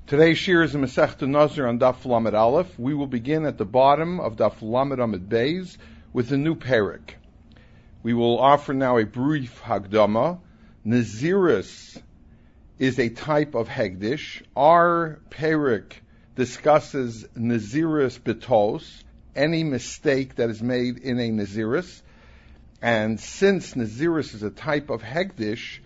Today's shir is a Masechta Nazir on Daf Lamed Aleph. We will begin at the bottom of Daf Lamed Amud Beis with a new parak. We will offer now a brief Hagdama. Naziris is a type of Hegdish. Our parak discusses Naziris Betos, any mistake that is made in a Naziris. And since Naziris is a type of Hegdish,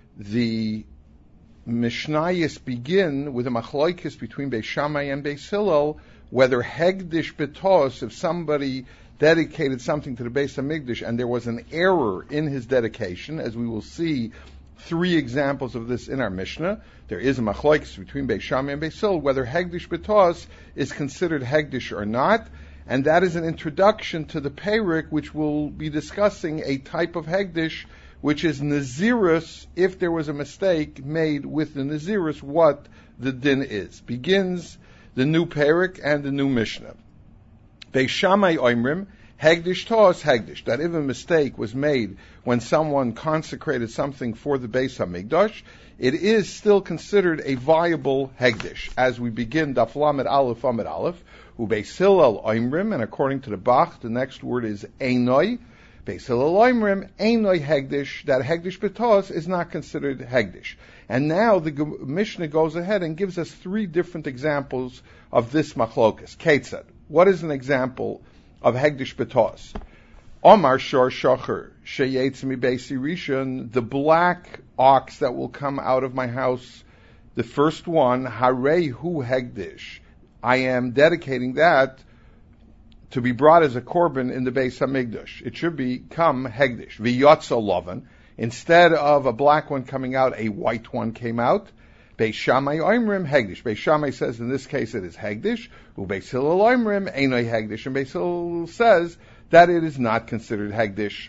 the Mishnayos begin with a machlokes between Beis Shammai and Beis Hillel, whether Hegdish Betos, if somebody dedicated something to the Beis Hamikdash and there was an error in his dedication, as we will see three examples of this in our Mishnah. There is a machlokes between Beis Shammai and Beis Hillel, whether Hegdish Betos is considered Hegdish or not, and that is an introduction to the parak, which will be discussing a type of Hegdish, which is Nazirus, if there was a mistake made with the Nazirus, what the din is. Begins the new parak and the new Mishnah. Beis Shammai oimrim, Hegdish tos Hegdish, that if a mistake was made when someone consecrated something for the Beis Hamikdash, it is still considered a viable Hegdish. As we begin Daf Lamed Aleph Amud Aleph, Beis Hillel oimrim, and according to the Bach, the next word is einoi. Beis Hillel oimrim, einoi Hegdish, that Hegdish Betos is not considered Hegdish. And now the Mishnah goes ahead and gives us three different examples of this machlokas. Ketzad, what is an example of Hegdish Betos? Omar shor shocher sheyetz mi beisi rishon, the black ox that will come out of my house, the first one, harei hu Hegdish, I am dedicating that to be brought as a korban in the Beis Hamikdash. It should become Hegdish. V'yotzo lovan. Instead of a black one coming out, a white one came out. Beis Shammai oimrim Hegdish. Beis Shammai says in this case it is Hegdish. U'Beis Hillel oimrim einoi Hegdish. And Beis Hillel says that it is not considered Hegdish.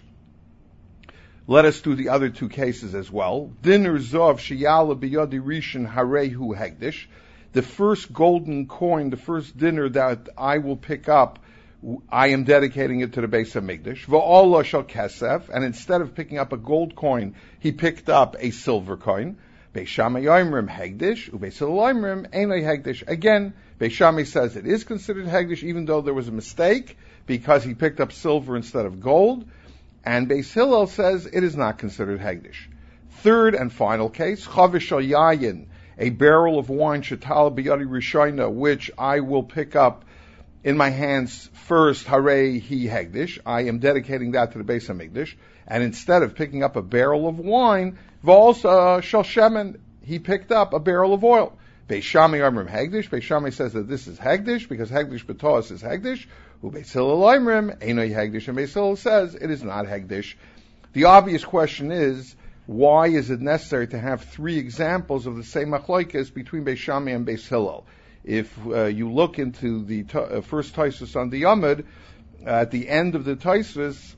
Let us do the other two cases as well. Dinner zov sheyala biyodi rishon harehu Hegdish. The first golden coin, the first dinner that I will pick up, I am dedicating it to the Beis Hamikdash. V'Allah shel kesef, and instead of picking up a gold coin, he picked up a silver coin. Beis Shammai oimrim Hegdish, u'Beis Hillel oimrim einoi Hegdish. Again, Beis Shammai says it is considered Hegdish, even though there was a mistake because he picked up silver instead of gold. And Beis Hillel says it is not considered Hegdish. Third and final case, chavish shel yayin, a barrel of wine, shetal biyadi rishayna, which I will pick up in my hands first, harei hi Hegdish, I am dedicating that to the Beis Hamikdash, and instead of picking up a barrel of wine, v'alsa shel shemen, he picked up a barrel of oil. Beis Shammai oimrim Hegdish, Beis Shammai says that this is Hegdish, because Hegdish Betos is Hegdish, u'Beis Hillel oimrim einoi Hegdish, and Beis Hillel says it is not Hegdish. The obvious question is, why is it necessary to have three examples of the same machlokes between Beis Shammai and Beis Hillel? If you look into the first Tosfos on the Yamud, at the end of the Tosfos,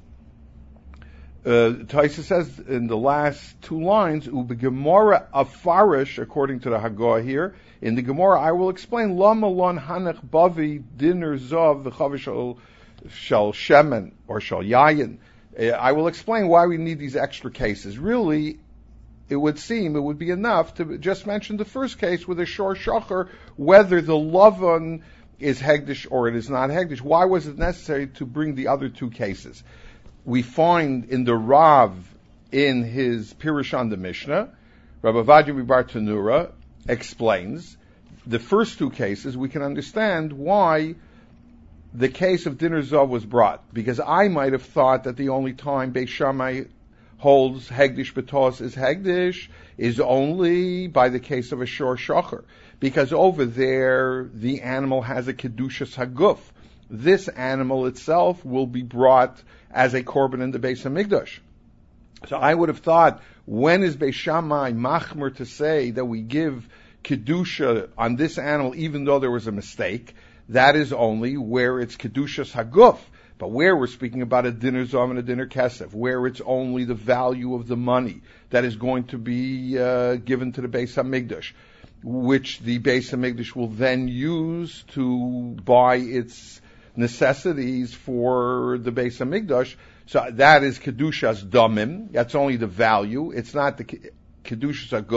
Tosfos says in the last two lines, "Ubegemora afarish," according to the Haggadah here, in the Gemara, I will explain Lama lon hanach bavi dinner zov v'chavish shel shemen or shel yayin. I will explain why we need these extra cases. Really, it would seem it would be enough to just mention the first case with a shor shocher, whether the lavan is Hegdish or it is not Hegdish. Why was it necessary to bring the other two cases? We find in the Rav, in his Pirush on the Mishnah, Rabbi Avadia Bar Tanura explains the first two cases. We can understand why the case of Dinner Zov was brought, because I might have thought that the only time Beis Shammai holds Hegdish Betos is Hegdish is only by the case of a shor shocher, because over there the animal has a kedushas haguf. This animal itself will be brought as a korban in the Beis Hamikdash. So I would have thought, when is Beis Shammai machmer to say that we give kedusha on this animal even though there was a mistake? That is only where it's kedushas haguf. But where we're speaking about a dinner zom and a dinner kesef, where it's only the value of the money that is going to be given to the Beis Hamikdash, which the Beis Hamikdash will then use to buy its necessities for the Beis Hamikdash. So that is kedushas damim. That's only the value. It's not the kedushas haguf.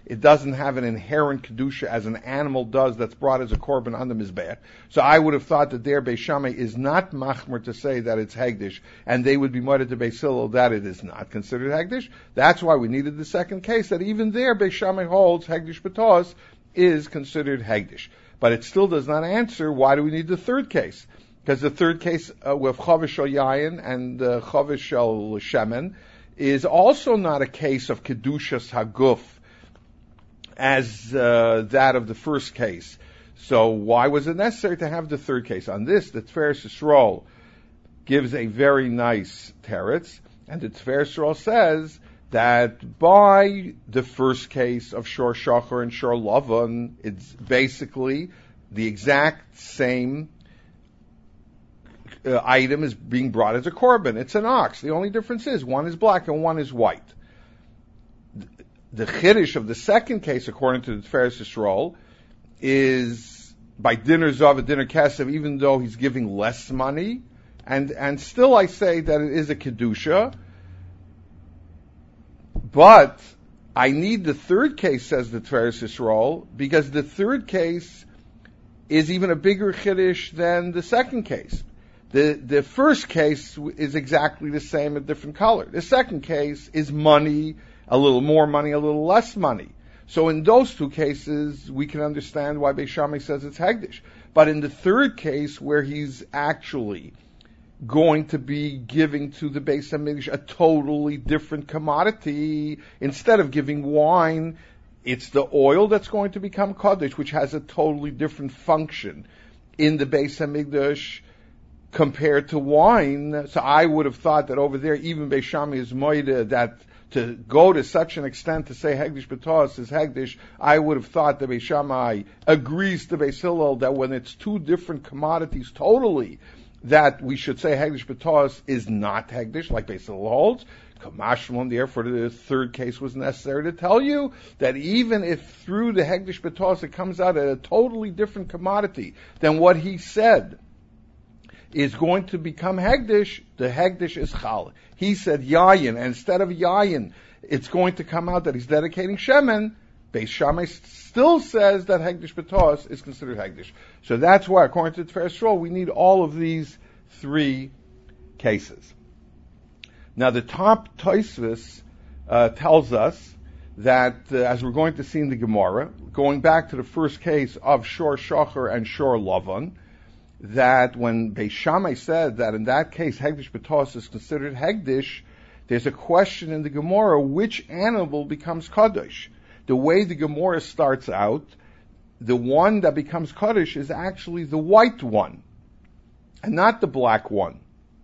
it doesn't have an inherent kedusha as an animal does that's brought as a korban on the mizbeach. So I would have thought that there Beis Shammai is not machmer to say that it's hegdish, and they would be moeded to Beis Hillel that it is not considered hegdish. That's why we needed the second case, that even there Beis Shammai holds hegdish b'tos is considered hegdish. But it still does not answer why do we need the third case. Because the third case with Chavish Shel Yayin and Chavish Shel Shemen is also not a case of Kedushas Haguf as that of the first case. So why was it necessary to have the third case? On this, the Tiferes Yisrael gives a very nice teretz, and the Tiferes Yisrael says that by the first case of Shor Shachar and Shor Lavan, it's basically the exact same item is being brought as a korban. It's an ox. The only difference is one is black and one is white. The chiddush of the second case, according to the Tiferes Yisrael, is by dinner zav and dinner kesev, even though he's giving less money, and still I say that it is a kedusha. But I need the third case, says the Tiferes Yisrael, because the third case is even a bigger chiddush than the second case. The first case is exactly the same, a different color. The second case is money, a little more money, a little less money. So in those two cases, we can understand why Beis Shammai says it's hegdish. But in the third case, where he's actually going to be giving to the Beis HaMikdash a totally different commodity, instead of giving wine, it's the oil that's going to become Kaddish, which has a totally different function in the Beis HaMikdash compared to wine. So I would have thought that over there, even Beis Shammai is moide, that to go to such an extent to say hegdish b'tos is hegdish, I would have thought that Beis Shammai agrees to Beis Hillel that when it's two different commodities totally, that we should say hegdish b'tos is not hegdish, like Beis Hillel holds. Kamashmon, therefore, the third case was necessary to tell you that even if through the hegdish b'tos it comes out at a totally different commodity than what he said is going to become hegdish, the hegdish is chal. He said yayin, and instead of yayin, it's going to come out that he's dedicating shemen. Beis Shammai still says that hegdish b'tos is considered hegdish. So that's why, according to the Tiferes Yisrael, we need all of these three cases. Now, the top Tosfos tells us that, as we're going to see in the Gemara, going back to the first case of Shor Shachar and Shor Lavan, that when Beis Shammai said that in that case hegdish b'tos is considered hegdish, there's a question in the Gemara, which animal becomes kaddish? The way the Gemara starts out, the one that becomes kaddish is actually the white one, and not the black one.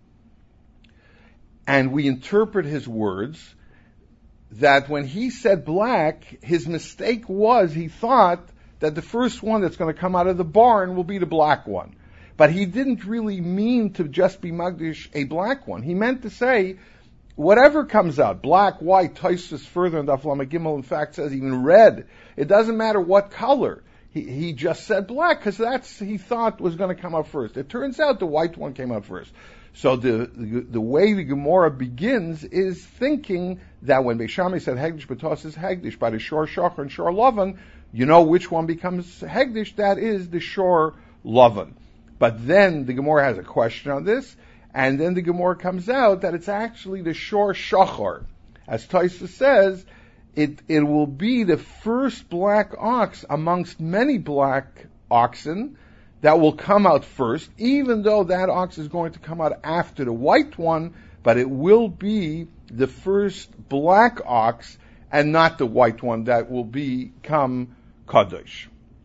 And we interpret his words that when he said black, his mistake was he thought that the first one that's going to come out of the barn will be the black one. But he didn't really mean to just be Magdish a black one. He meant to say, whatever comes out, black, white, Tosfos further in Daf Lamed Gimel, in fact, says even red. It doesn't matter what color. He just said black because that's he thought was going to come out first. It turns out the white one came out first. So the way the Gemara begins is thinking that when Beis Shammai said hegdish b'tos is hegdish by the Shor Shachar and Shor Lavan, you know which one becomes hegdish? That is the Shor Lavan. But then the Gemara has a question on this, and then the Gemara comes out that it's actually the Shor Shachar. As Tosfos says, it will be the first black ox amongst many black oxen that will come out first, even though that ox is going to come out after the white one, but it will be the first black ox and not the white one that will become Kaddish.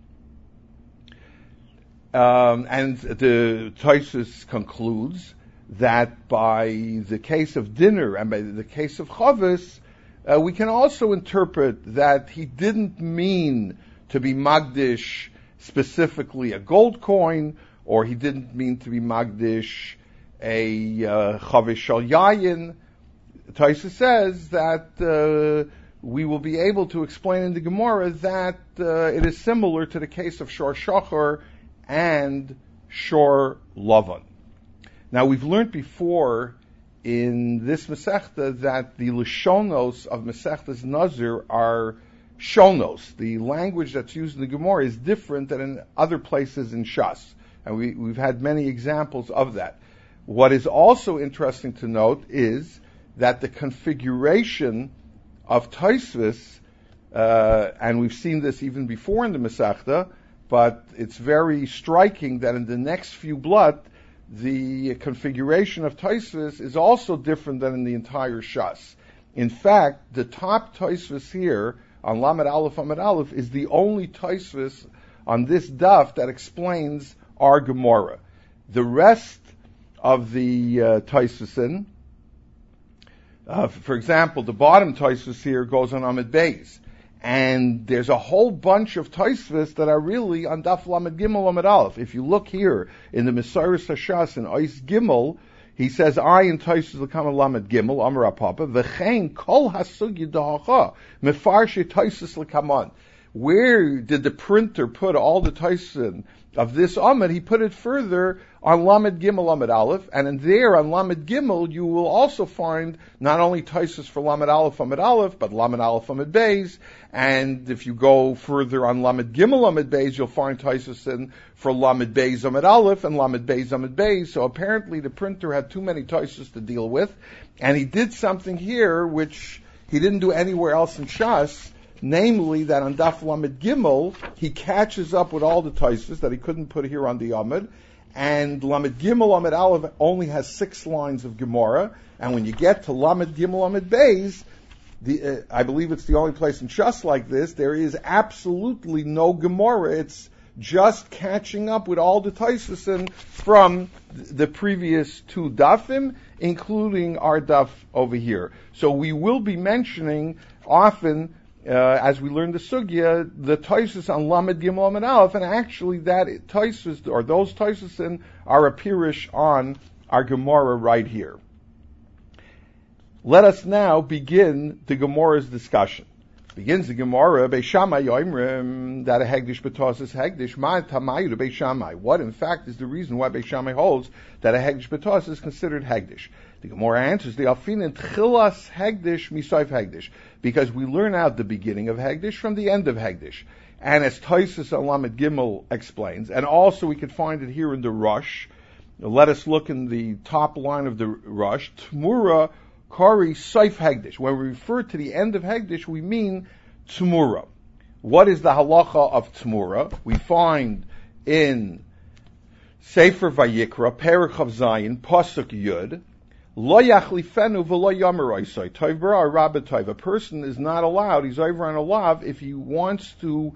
And the Tosfos concludes that by the case of dinner and by the case of Chavis, we can also interpret that he didn't mean to be Magdish specifically a gold coin, or he didn't mean to be Magdish a Chavis Shel Yayin. Tosfos says that we will be able to explain in the Gemara that it is similar to the case of Shor Shachar and Shor Lavan. Now, we've learned before in this Masechta that the Lashonos of Masechtas Nazir are shonos. The language that's used in the Gemara is different than in other places in Shas. And we've had many examples of that. What is also interesting to note is that the configuration of Tosfos, and we've seen this even before in the Masechta, but it's very striking that in the next few blot, the configuration of Tosfos is also different than in the entire Shas. In fact, the top Tosfos here on Lamed Aleph Amud Aleph is the only Tosfos on this daf that explains our Gemara. The rest of the Tosfosin, for example, the bottom Tosfos here goes on Amud Beis. And there's a whole bunch of Tosfos that are really on Daf Lamed Gimel Amud Aleph. If you look here in the Mesorah Hashas in Ois Gimel, he says, I in Tosfos L'Kama Lamed Gimel, Amar Papa, V'chein kol hasugi dahacha, mefarshi Tosfos L'Kaman. Where did the printer put all the Tosfos of this Amud? He put it further on Lamed Gimel Amud Aleph, and in there on Lamed Gimel you will also find not only Tosfos for Lamed Aleph Amud Aleph, but Lamed Aleph Amud Beis, and if you go further on Lamed Gimel Amud Beis, you'll find Tosfos for Lamed Beis Amud Aleph and Lamed Beis Amud Beis. So apparently the printer had too many Tosfos to deal with, and he did something here which he didn't do anywhere else in Shas. Namely, that on Daf Lamed Gimel, he catches up with all the Tosfos that he couldn't put here on the Amud, and Lamed Gimel Amud Aleph only has 6 lines of Gemara, and when you get to Lamed Gimel Amud Beis, I believe it's the only place in Shas like this, there is absolutely no Gemara. It's just catching up with all the Tosfos from the previous 2 dafim, including our daf over here. So we will be mentioning often, as we learn the sugya, the Tosfos on Lamed Gimel Amud Aleph, and actually that Tosfos, or those Tosfos are a pirish on our Gemara right here. Let us now begin the Gemara's discussion. Begins the Gemara, Beis Shammai Yoimrim, that a Hegdish B'tos is Hegdish, Ma Tamayu to Beis Shammai. What in fact is the reason why Beis Shammai holds that a Hegdish B'tos is considered Hegdish? The Gemara answers, the Alfin Tchilas Hegdish Misoif Hegdish, because we learn out the beginning of Hegdish from the end of Hegdish. And as Tosfos on Lamed Gimel explains, and also we could find it here in the Rush. Let us look in the top line of the Rush, Tmura Kari Soif Hegdish. When we refer to the end of Hegdish, we mean Tmura. What is the halacha of Tmura? We find in Sefer Vayikra, Perek Chav Zayin, Pasuk Yud, Lo yachlifenu v'lo yomer oisai. Toiv bara rabba toiv. A person is not allowed, he's over on a lav, if he wants to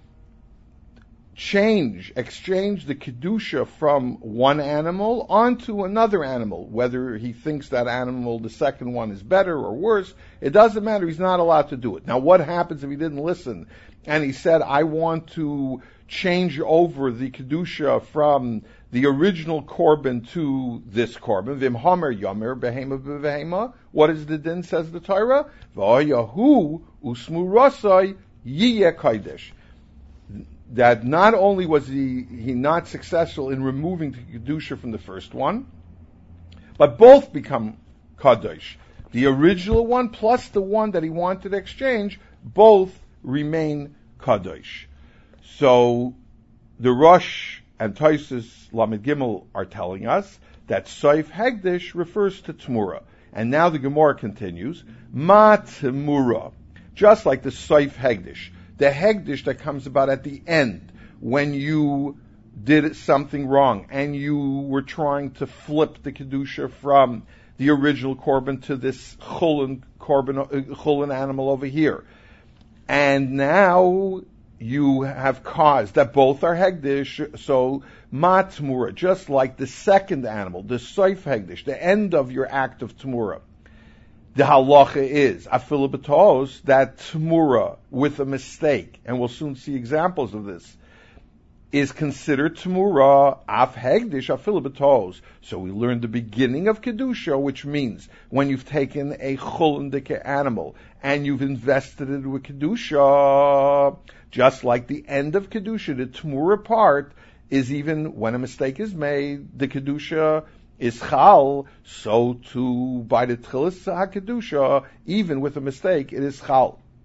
exchange the kedusha from one animal onto another animal. Whether he thinks that animal, the second one, is better or worse, it doesn't matter, he's not allowed to do it. Now what happens if he didn't listen and he said, I want to change over the kedusha from the original korban to this korban? Vim hamer yomer behema b'vehema. What is the din, says the Torah? V'ayahu usmu rasai yiyeh kaidesh. That not only was he not successful in removing the kedusha from the first one, but both become kadosh. The original one plus the one that he wanted to exchange, both remain kadosh. So the Rosh and Tosfos Lamed Gimel are telling us that Soif Hegdish refers to Tmura. And now the Gemara continues, Ma Tmura, just like the Soif Hegdish, the Hegdish that comes about at the end, when you did something wrong, and you were trying to flip the Kedusha from the original Korban to this Chulin animal over here. And now you have caused that both are Hegdish, so Ma Tmura, just like the second animal, the Soif Hegdish, the end of your act of Tmura. The halacha is, afilu b'tos, that Tmura with a mistake, and we'll soon see examples of this, is considered Tmura, af Hegdish, afilu b'tos. So we learned the beginning of Kedusha, which means when you've taken a Chulin animal and you've invested it with Kedusha, just like the end of Kedusha, the Tmura part is even when a mistake is made, the Kedusha is chal, so too by the Tchilas HaKedusha, even with a mistake, it is chal.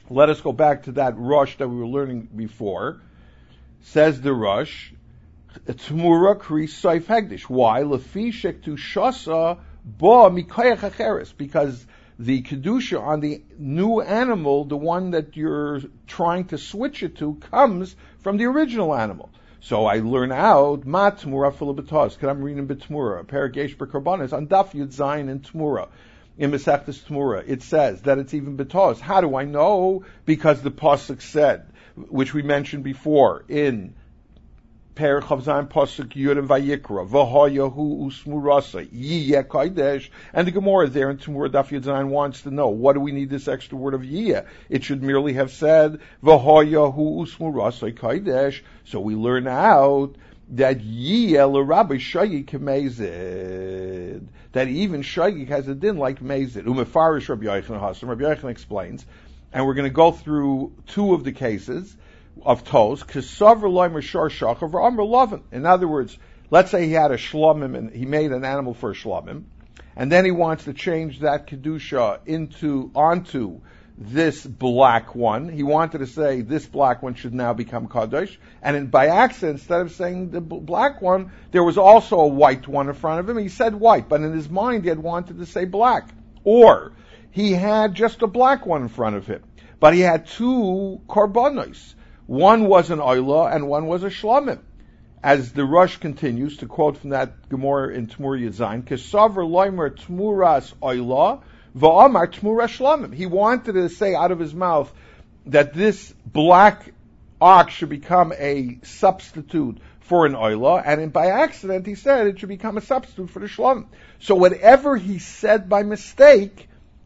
Let us go back to that Rosh that we were learning before. Says the Rosh, Tmura kri soif hegdish. Why? Lefi shektu shasa ba mikayach acheres. Because the kedusha on the new animal, the one that you're trying to switch it to, comes from the original animal. So I learn out ma tmura fila b'taz. Because I'm reading b'tmura, paragesh b'karbanis on daf yud zayin in tmura. In Masechtas Tmura, it says that it's even betos. How do I know? Because the pasuk said, which we mentioned before in Perek Chav Zayin pasuk Yud and Vayikra, V'hayahu usmurasa yiyeh kaidesh, and the Gemara there in Tmura Daf Yud Zayin wants to know, what do we need this extra word of yiyeh? It should merely have said V'hayahu usmurasa kaidesh. So we learn out that yiyeh l'Rabbi Shayik Mezid, that even Shayik has a din like Mezid. Umefarish Rabbi Yochanan Hasam. Rabbi Yochanan explains, and we're going to go through two of the cases of Tos. Kesaver loimer shar shachav amr lovin. In other words, let's say he had a shlomim and he made an animal for a shlomim, and then he wants to change that kedusha onto this black one. He wanted to say this black one should now become kadosh, and by accident, instead of saying the black one, there was also a white one in front of him. He said white, but in his mind he had wanted to say black. Or he had just a black one in front of him, but he had two korbanos. One was an oila and one was a shlomim. As the Rosh continues to quote from that Gemara in Tmur Yadzayin, Kesaver loimer tmuras oila v'amar tmura shlamim. He wanted to say out of his mouth that this black ox should become a substitute for an oila, and by accident he said it should become a substitute for the shlamim. So whatever he said by mistake,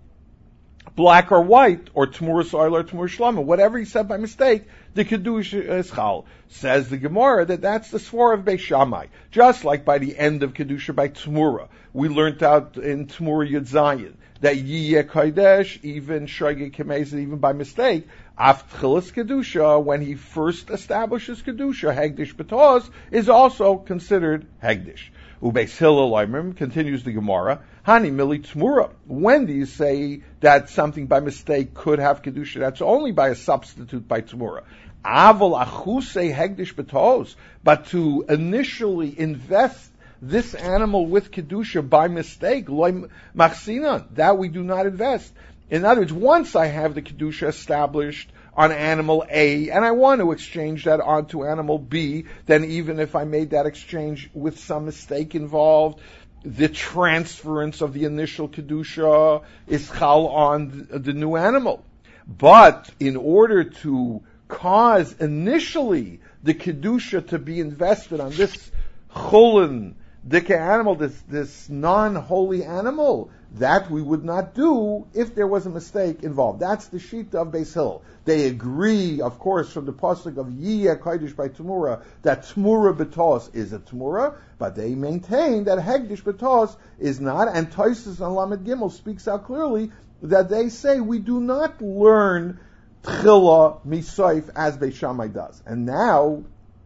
black or white, or tmuras oila or tmura shlamim, whatever he said by mistake, the kedusha is chal. Says the Gemara that's the svara of Beis Shammai. Just like by the end of kedusha by tmura, we learned out in Tmura Yud Zayin that yiyeh kodesh, even shogeg kemezid, even by mistake, aftchilas kedusha, when he first establishes kedusha, hegdish betos, is also considered hegdish. Ubeis Hillel Oimrim, continues the Gemara, hani mili tmura. When do you say that something by mistake could have kedusha? That's only by a substitute by tmura. Aval achuse hegdish betos, but to initially invest this animal with kedusha by mistake, loy machsinan, that we do not invest. In other words, once I have the kedusha established on animal A, and I want to exchange that onto animal B, then even if I made that exchange with some mistake involved, the transference of the initial kedusha is chal on the new animal. But in order to cause initially the kedusha to be invested on this chulin, dika animal, this non-holy animal, that we would not do if there was a mistake involved. That's the shita of Beis Hillel. They agree, of course, from the pasuk of Yiyeh Kodesh by Tmura, that Tmura Betos is a Tmura, but they maintain that Hegdish Betos is not, and Tosfos on Lamed Gimel speaks out clearly that they say we do not learn Tchila Misoif as Beis Shammai does. And now,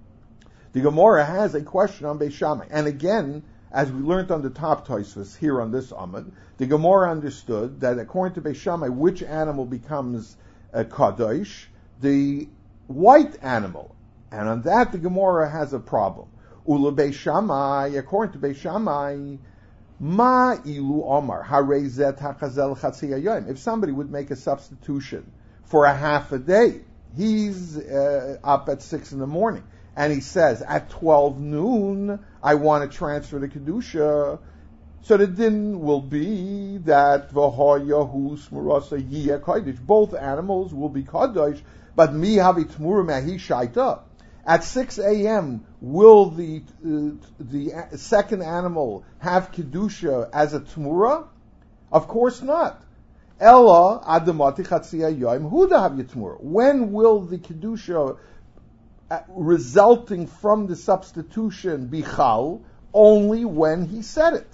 the Gemara has a question on Beis Shammai. And again, as we learned on the top Tosfos here on this Amud, the Gemara understood that according to Beis Shammai, which animal becomes a kadosh? The white animal. And on that, the Gemara has a problem. Ula Beis Shammai, according to Beis Shammai, ma ilu omar harezet hachazel chatzi hayom. If somebody would make a substitution for a half a day, he's up at 6 a.m, and he says, at 12 noon, I want to transfer the kedusha. So the din will be that v'hayahu smurasa yiyeh kodesh. Both animals will be kadosh, but mi havi tmura mehi shaita. At 6 a.m., will the second animal have kedusha as a tmura? Of course not. Ella adamati chatzi hayom huda havi tmura. When will the kedusha resulting from the substitution be chal? Only when he said it.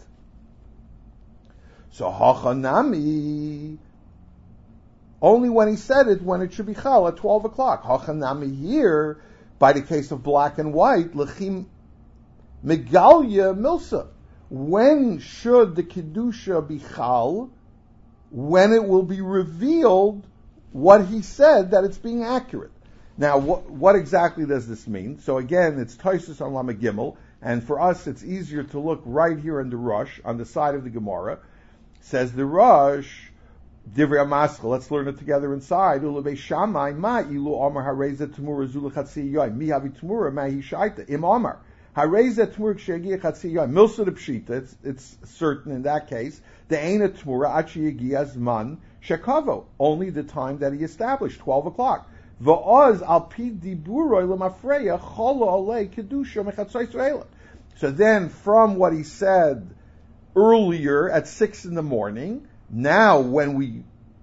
So hachanami, only when he said it, when it should be chal at 12 o'clock. Hachanami here, by the case of black and white, lechim megalya milsa. When should the kedusha be chal? When it will be revealed what he said, that it's being accurate. Now, what exactly does this mean? So again, it's Tosfos on Lamed Gimel, and for us, it's easier to look right here in the Rosh, on the side of the Gemara. Says the Rosh, Divrei HaMaschil, let's learn it together inside. Ulevei Shammai, ma ilu Omar hareza Tamura zulu chatzi yoy, mi havi Tamura ma hi shaita, im Omar. Hareza Tamura kshegia chatzi yoy, milsa de pshita, it's certain in that case, the Eina Tamura achi yegia zman shekavo, only the time that he established, 12 o'clock. V'oz al pi diburoi lemafreya cholo alei kedusha mechatzos reila. So then, from what he said earlier at 6 in the morning, now when we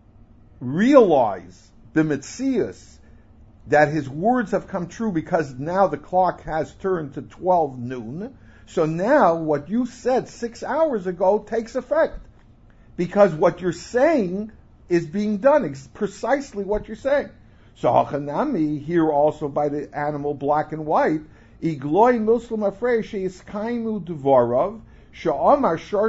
realize the Metzias that his words have come true because now the clock has turned to 12 noon, so now what you said 6 hours ago takes effect because what you're saying is being done, it's precisely what you're saying. So Hachanami, here also by the animal black and white, Igloi Muslim Afrei Sheiskaimu Dvorav, Sha'amar Shor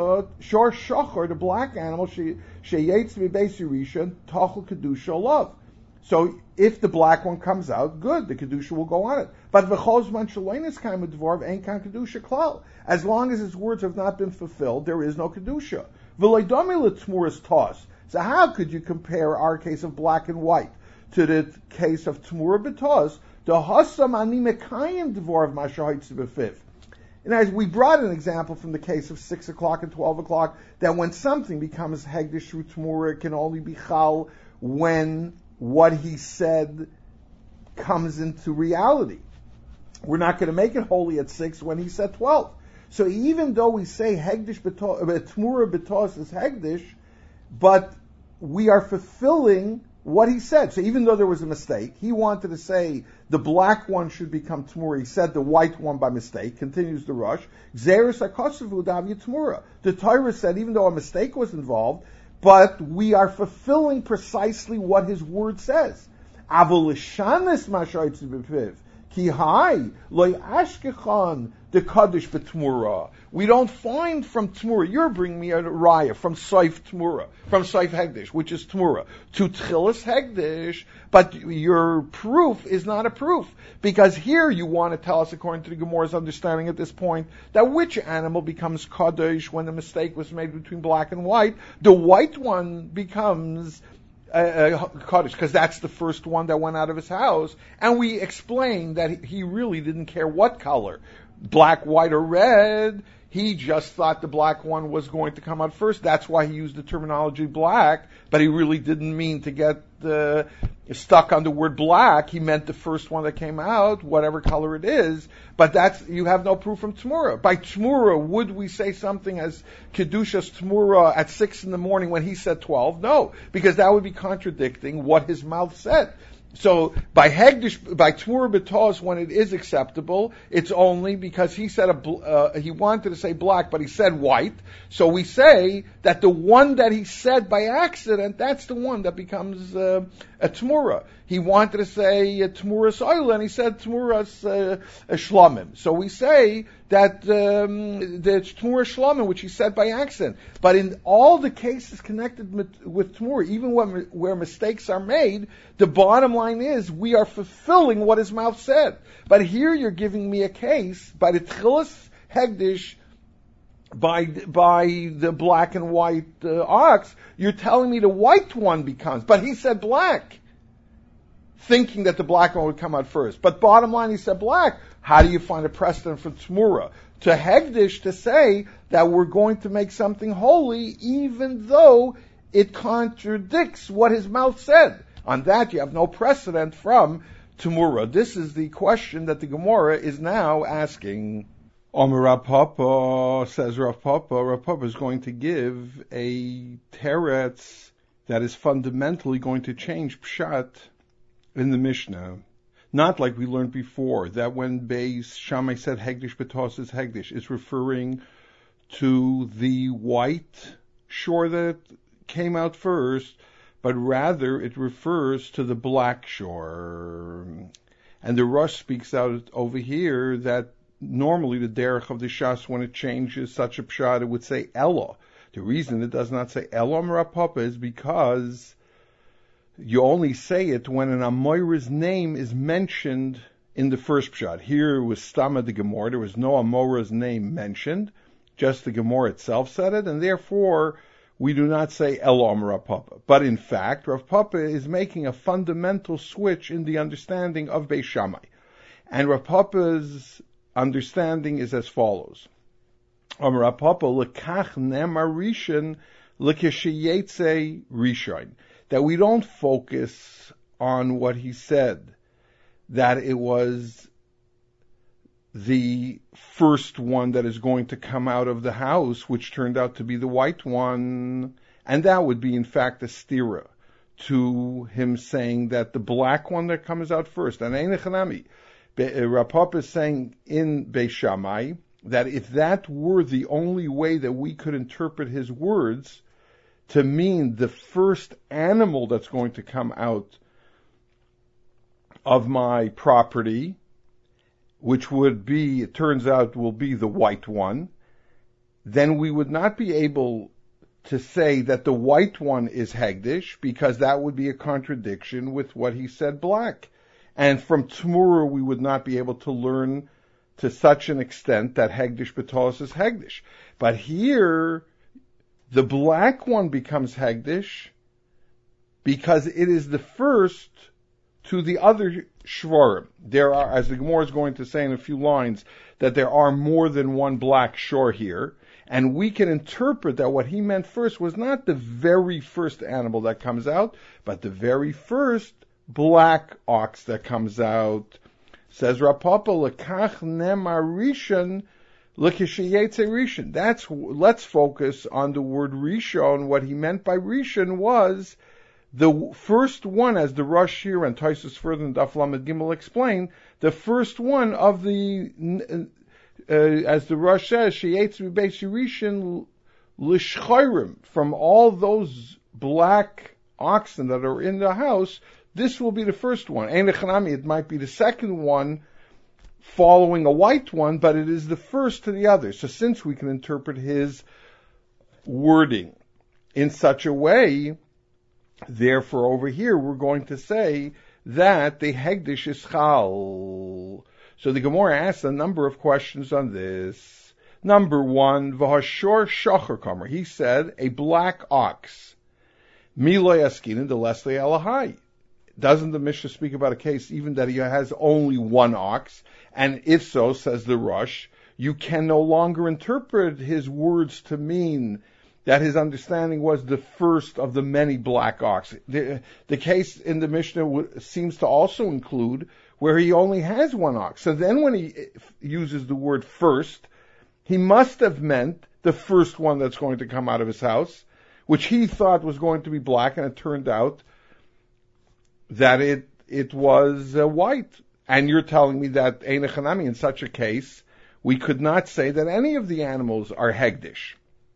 Shachar, the black animal, Sheyetz Mibesi Rishon, Tachel Kedusha Love. So if the black one comes out, good, the Kedusha will go on it. But V'chozman Shaloinis Kaimu Dvorav Ein Kan Kedusha Klal. As long as his words have not been fulfilled, there is no Kedusha. V'loidomi L'tmuras Tos. So how could you compare our case of black and white to the case of Tmura B'Tos, the Hassam Ani Mekayim Dvorav Mashahoitz B'Fiv. And as we brought an example from the case of 6 o'clock and 12 o'clock, that when something becomes Hegdish through Tmura, it can only be Chal when what he said comes into reality. We're not going to make it holy at 6 when he said 12. So even though we say Hegdish Tmura B'Tos is Hegdish, but we are fulfilling what he said. So even though there was a mistake, he wanted to say the black one should become Tmura. He said the white one by mistake. Continues the Rosh. Xeris HaKosavu Davya Tmura. The Torah said even though a mistake was involved, but we are fulfilling precisely what his word says. Avol Lishanis Mashaitz B'Piv. Ki hai loy ashkechan the kaddish b'tmura. We don't find from tmura. You're bringing me a raya from Saif Tmura, from Saif Hegdish, which is Tmura, to Tchilas Hegdish, but your proof is not a proof. Because here you want to tell us, according to the Gemara's understanding at this point, that which animal becomes kaddish when the mistake was made between black and white? The white one becomes Kaddish, because that's the first one that went out of his house, and we explained that he really didn't care what color, black, white, or red. He just thought the black one was going to come out first. That's why he used the terminology black, but he really didn't mean to get stuck on the word black. He meant the first one that came out, whatever color it is, but you have no proof from Tmura. By Tmura, would we say something as Kedushas Tmura at 6 in the morning when he said 12? No, because that would be contradicting what his mouth said. So by Hegdish, by Tmura B'Tos, when it is acceptable, it's only because he said he wanted to say black, but he said white. So we say that the one that he said by accident, that's the one that becomes a Tmura. He wanted to say Tmuras Oil, and he said Tmuras Shlomim. So we say that the Tmura Shlomim, which he said by accident. But in all the cases connected with Tmura, even where mistakes are made, the bottom line is we are fulfilling what his mouth said. But here you're giving me a case by the Tchilas Hegdish, by the black and white ox. You're telling me the white one becomes, but he said black, thinking that the black one would come out first. But bottom line, he said black. How do you find a precedent for Tmura to Hegdish to say that we're going to make something holy even though it contradicts what his mouth said? On that, you have no precedent from Tmura. This is the question that the Gemara is now asking. Omer Rav Papa, says Rav Papa is going to give a teretz that is fundamentally going to change Pshat in the Mishnah. Not like we learned before, that when Beis Shammai said Hegdish B'Tos is Hegdish, it's referring to the white shore that came out first, but rather it refers to the black shore. And the Rosh speaks out over here that normally the derech of the Shas, when it changes such a pshat, it would say Ella. The reason it does not say Ella Rav Papa is because you only say it when an Amora's name is mentioned in the first pshat. Here it was Stama the Gemara. There was no Amora's name mentioned. Just the Gemara itself said it, and therefore we do not say Elam Rav Papa. But in fact, Rav Papa is making a fundamental switch in the understanding of Beis Shammai. And Rav Papa's understanding is as follows. Rav Papa, lekach nemar rishon lekesheyetze rishon. That we don't focus on what he said, that it was the first one that is going to come out of the house, which turned out to be the white one, and that would be in fact a stira to him saying that the black one that comes out first. And Einechanami, Rav Papa is saying in Beis Shammai that if that were the only way that we could interpret his words to mean the first animal that's going to come out of my property, which would be, it turns out, will be the white one, then we would not be able to say that the white one is Hegdish, because that would be a contradiction with what he said black. And from Tmura we would not be able to learn to such an extent that Hegdish B'Tolos is Hegdish. But here, the black one becomes Hegdish because it is the first to the other Shvarim. There are, as the Gemara is going to say in a few lines, that there are more than one black shore here, and we can interpret that what he meant first was not the very first animal that comes out, but the very first black ox that comes out. Says Rav Papa, lekach nemar rishon lekesheyetze rishon. Let's focus on the word rishon. What he meant by rishon was the first one, as the Rosh here and Taisus further in Daf Lamed Gimel explain, the first one of the, as the Rosh says, sheyetze b'beis rishon l'shchayrim, from all those black oxen that are in the house, this will be the first one. Einechanami, it might be the second one following a white one, but it is the first to the other. So since we can interpret his wording in such a way, therefore over here we're going to say that the Hegdish is Chal. So the Gemara asks a number of questions on this. Number one, V'hashor Shachar Kamer. He said, a black ox. Milo Yaskinin de Leslie Elahai. Doesn't the Mishnah speak about a case even that he has only one ox? And if so, says the Rosh, you can no longer interpret his words to mean that his understanding was the first of the many black ox. The case in the Mishnah seems to also include where he only has one ox. So then when he uses the word first, he must have meant the first one that's going to come out of his house, which he thought was going to be black, and it turned out that it was white. And you're telling me that Einechanami, in such a case, we could not say that any of the animals are Hegdish.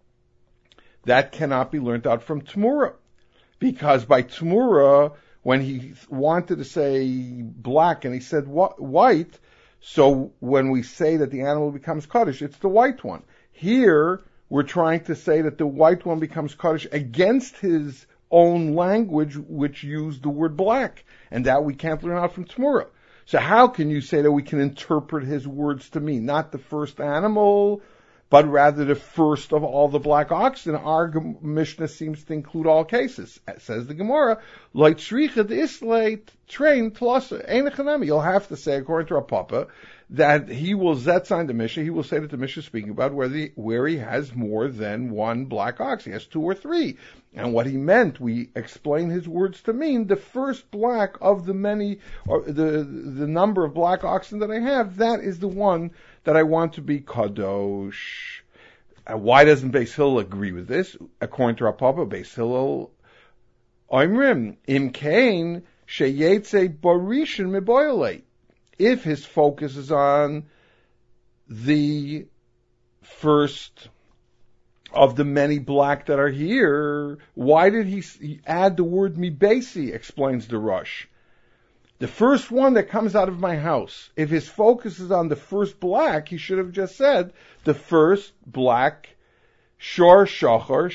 That cannot be learned out from Tmura. Because by Tmura, when he wanted to say black and he said white, so when we say that the animal becomes Kaddish, it's the white one. Here, we're trying to say that the white one becomes Kaddish against his own language, which used the word black. And that we can't learn out from Tmura. So how can you say that we can interpret his words to mean not the first animal, but rather the first of all the black oxen? Our Mishnah seems to include all cases. Says the Gemara, "Leit shricha islate train tlasa einechanami." You'll have to say, according to our Papa, that he will sign the Mishnah. He will say that the Mishnah is speaking about where he has more than one black ox. He has two or three. And what he meant, we explain his words to mean the first black of the many, or the number of black oxen that I have. That is the one that I want to be kadosh. Why doesn't Beis Hillel agree with this? According to our Papa, Beis Hillel, Oimrim, im kain sheyetze barishin meboyalei. If his focus is on the first of the many black that are here, why did he add the word mibesi, explains the Rosh. The first one that comes out of my house. If his focus is on the first black, he should have just said the first black Shor Shachar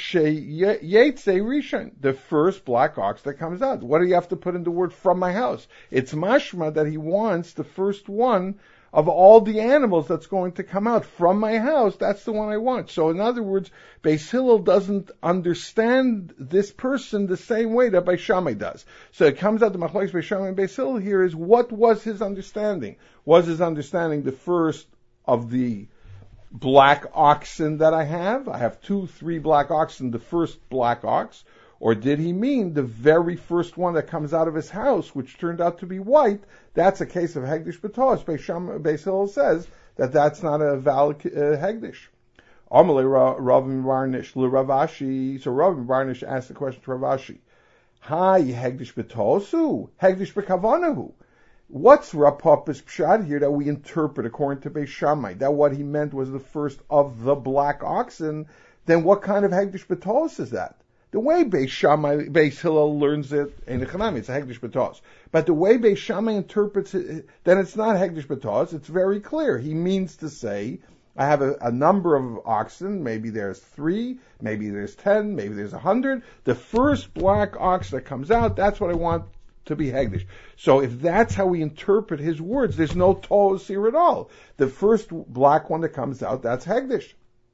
Yetze Rishon, the first black ox that comes out. What do you have to put in the word from my house? It's mashma that he wants the first one of all the animals that's going to come out from my house. That's the one I want. So in other words, Beis Hillel doesn't understand this person the same way that Beis Shammai does. So it comes out the machlokes Beis Shammai and Beis Hillel here is what was his understanding? Was his understanding the first of the black oxen that I have? I have 2, 3 black oxen, the first black ox. Or did he mean the very first one that comes out of his house, which turned out to be white? That's a case of Hegdish B'tos. Beis Hillel says that that's not a valid Hegdish. Amalei Rav Varnish l'Ravashi. So Rav Varnish asked the question to Ravashi. Hi, Hegdish B'tosu, Hegdish B'kavanahu. What's Rav Papa's pshat here that we interpret according to Beis Shammai? That what he meant was the first of the black oxen. Then what kind of Hegdish B'tos is that? The way Beis Hillel learns it in Echanami, it's a Hegdish B'tos. But the way Beis Shammai interprets it, then it's not Hegdish B'tos. It's very clear. He means to say, I have a number of oxen. Maybe there's 3, maybe there's 10, maybe there's 100. The first black ox that comes out, that's what I want to be Hegdish. So if that's how we interpret his words, there's no Toz here at all. The first black one that comes out, that's Hegdish.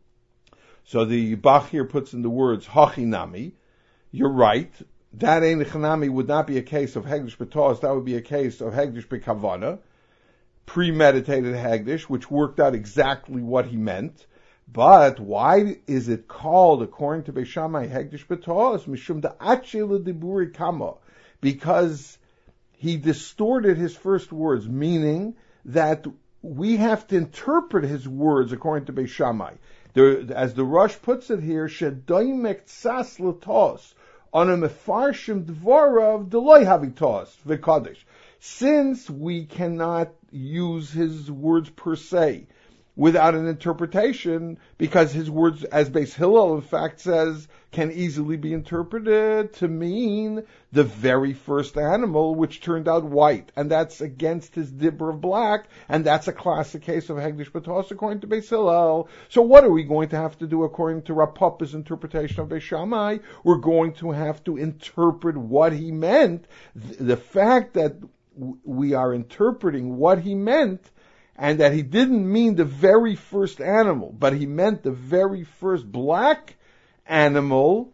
So the Bach here puts in the words Hachinami. You're right. That Ein Echanami would not be a case of Hegdish B'tos. That would be a case of Hegdish B'kavana, premeditated Hegdish, which worked out exactly what he meant. But why is it called, according to Beis Shammai, Hegdish B'tos? Mishum da'ache l'diburi kama. Because he distorted his first words, meaning that we have to interpret his words according to Beis Shammai. As the Rosh puts it here, shedoimek tzas l'tos, on a mefarshim dvorav deloy havitos v'kadosh. Since we cannot use his words per se without an interpretation, because his words, as Beis Hillel in fact says, can easily be interpreted to mean the very first animal, which turned out white, and that's against his dibber of black, and that's a classic case of Hegdish B'tos according to Beis Hillel. So what are we going to have to do according to Rav Papa's interpretation of Beis Shammai? We're going to have to interpret what he meant. The fact that we are interpreting what he meant, and that he didn't mean the very first animal, but he meant the very first black animal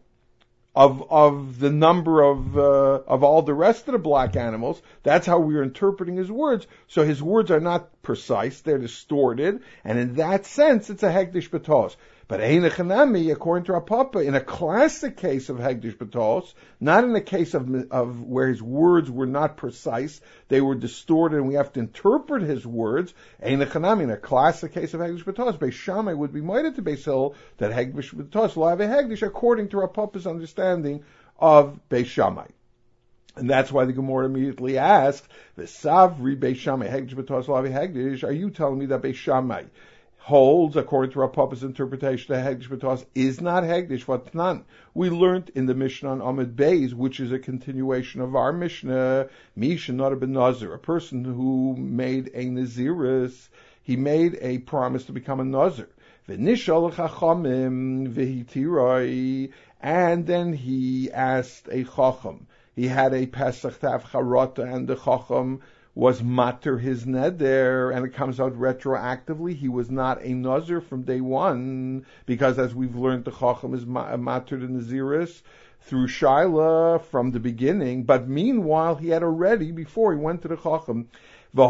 of the number of all the rest of the black animals. That's how we're interpreting his words. So his words are not precise; they're distorted, and in that sense, it's a Hegdish B'tos. But Ein Echanami, according to Rav Papa, in a classic case of Hegdish B'tos, not in a case of where his words were not precise, they were distorted, and we have to interpret his words. Ein Echanami, in a classic case of Hegdish B'tos, Beis Shammai would be moided to Beis Hillel that Hegdish B'tos will have a Hegdish according to Rav Papa's understanding of Beis Shammai. And that's why the Gemara immediately asked, "V'savri Beis Shammai Hegdish B'tos will have a Hegdish." Are you telling me that Beis Shammai holds, according to Rav Papa's interpretation, that Hegdish B'tos is not Hegdish, what's none? We learned in the Mishnah on Amud Beis, which is a continuation of our Mishnah, Misha not a ben Nazir, a person who made a Naziris, he made a promise to become a Nazir. V'nishal chachamim v'hitiroi, and then he asked a chacham. He had a Pesach to have charata, and the chacham was matter his neder, and it comes out retroactively. He was not a nazir from day one, because as we've learned, the chacham is matter the naziris through Shaila from the beginning. But meanwhile, he had already, before he went to the chacham, he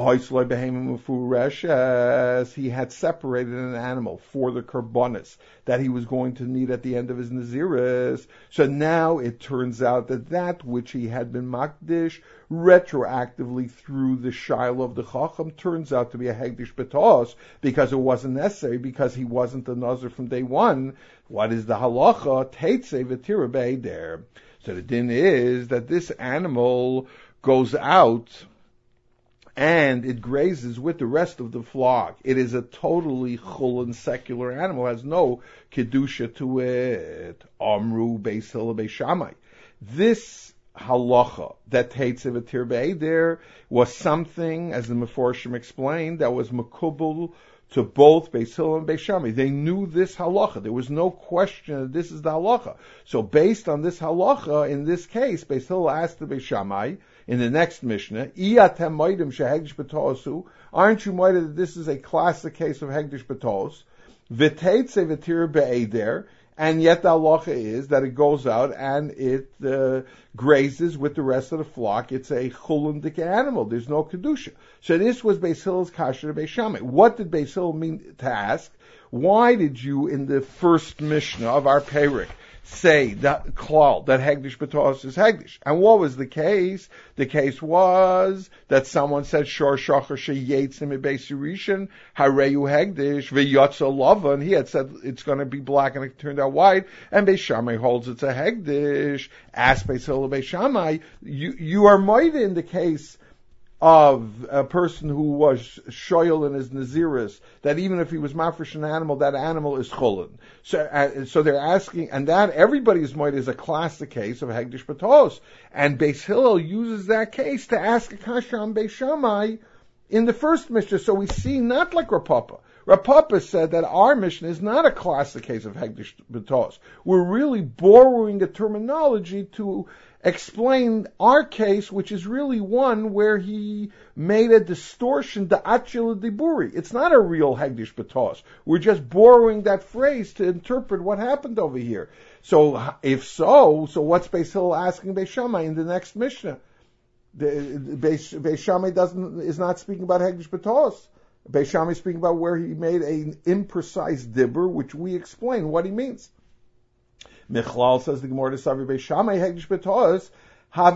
had separated an animal for the karbonis that he was going to need at the end of his naziris. So now it turns out that which he had been makdish retroactively through the shaila of the chacham turns out to be a hegdish b'tos, because it wasn't necessary, because he wasn't a nazir from day one. What is the halacha? Teitze v'tira be'eder. So the din is that this animal goes out and it grazes with the rest of the flock. It is a totally chulin secular animal, has no kedusha to it. Amru Beis Hillel Beis Shammai. This halacha that Teitze v'tir be'eder was something, as the Meforshim explained, that was makubal to both Beis Hillel and Beis Shammai. They knew this halacha. There was no question that this is the halacha. So based on this halacha, in this case, Beis Hillel asked the Beis Shammai in the next Mishnah, Iatem moedim shehegdish b'tosu, aren't you moeded that this is a classic case of hegdish b'tos? V'teitze v'tir be'eder, and yet the halacha is that it goes out and it grazes with the rest of the flock. It's a chulundik animal. There's no kedusha. So this was Beis Hillel's kasher to Beis Shammai. What did Beis Hillel mean to ask? Why did you, in the first Mishnah of our Perek, say that klal, that hegdish b'tos is hegdish? And what was the case? The case was that someone said shor shachar sheyetzim beis yirishin hareyu hegdish v'yotza lava, and he had said it's going to be black and it turned out white, and Beis Shammai holds it's a hegdish. Ask Beis Hillel Beis Shammai, you are moide in the case of a person who was shoyel in his naziris, that even if he was mafresh an animal, that animal is chulin. So they're asking, and that everybody's moed is a classic case of hegdish b'tos, and Beis Hillel uses that case to ask a kasha on Beis Shammai in the first Mishnah. So we see not like Rav Papa. Rav Papa said that our Mishnah is not a classic case of hegdish b'tos. We're really borrowing the terminology to explain our case, which is really one where he made a distortion, the achil diburi. It's not a real hegdish b'tos. We're just borrowing that phrase to interpret what happened over here. So if so what's Beis Hillel asking Beis Shammai in the next Mishnah? Beis Shammai is not speaking about hegdish b'tos. Beis Shammai is speaking about where he made an imprecise dibur, which we explain what he means. Michlal, says the Gemara to Savri Beis Shammai hegdish b'tos, have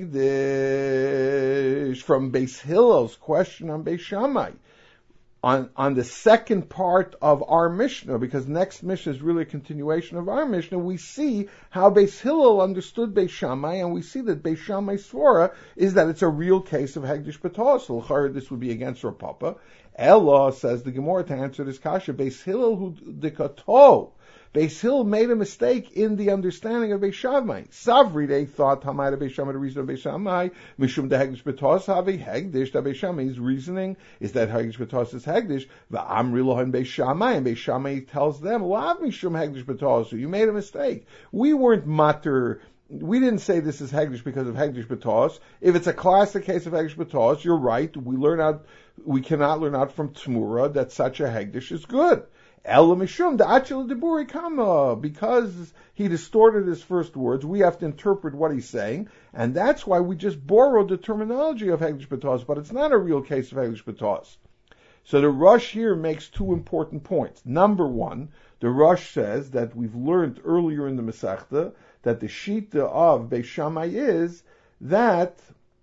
hegdish, from Beis Hillel's question on Beis Shammai. On the second part of our Mishnah, because next Mishnah is really a continuation of our Mishnah, we see how Beis Hillel understood Beis Shammai, and we see that Beis Shammai's svara is that it's a real case of hegdish b'tos. So this would be against Rav Papa. Ella, says the Gemara to answer this kasha, Beis Hillel hu dikato. Beis Hillel made a mistake in the understanding of Beis Shammai. Savri, they thought, Hamad Beis Shammai, the reason of Beis Shammai, Mishum de Hegdish B'tos, have Hegdish, that Beis Shammai's reasoning is that Hegdish B'tos is Hegdish, V'amri lohan Beis Shammai, and Beis Shammai tells them, Lav Mishum Hegdish B'tos, you made a mistake. We weren't matter, we didn't say this is Hegdish because of Hegdish B'tos. If it's a classic case of Hegdish B'tos, you're right, we cannot learn out from Tmura that such a Hegdish is good. Ela mishum the achil diburi kama, because he distorted his first words, we have to interpret what he's saying, and that's why we just borrowed the terminology of hegdish b'tos, but it's not a real case of hegdish b'tos. So the Rosh here makes two important points. Number one, the Rosh says that we've learned earlier in the Masechta that the shita of Beis Shammai is that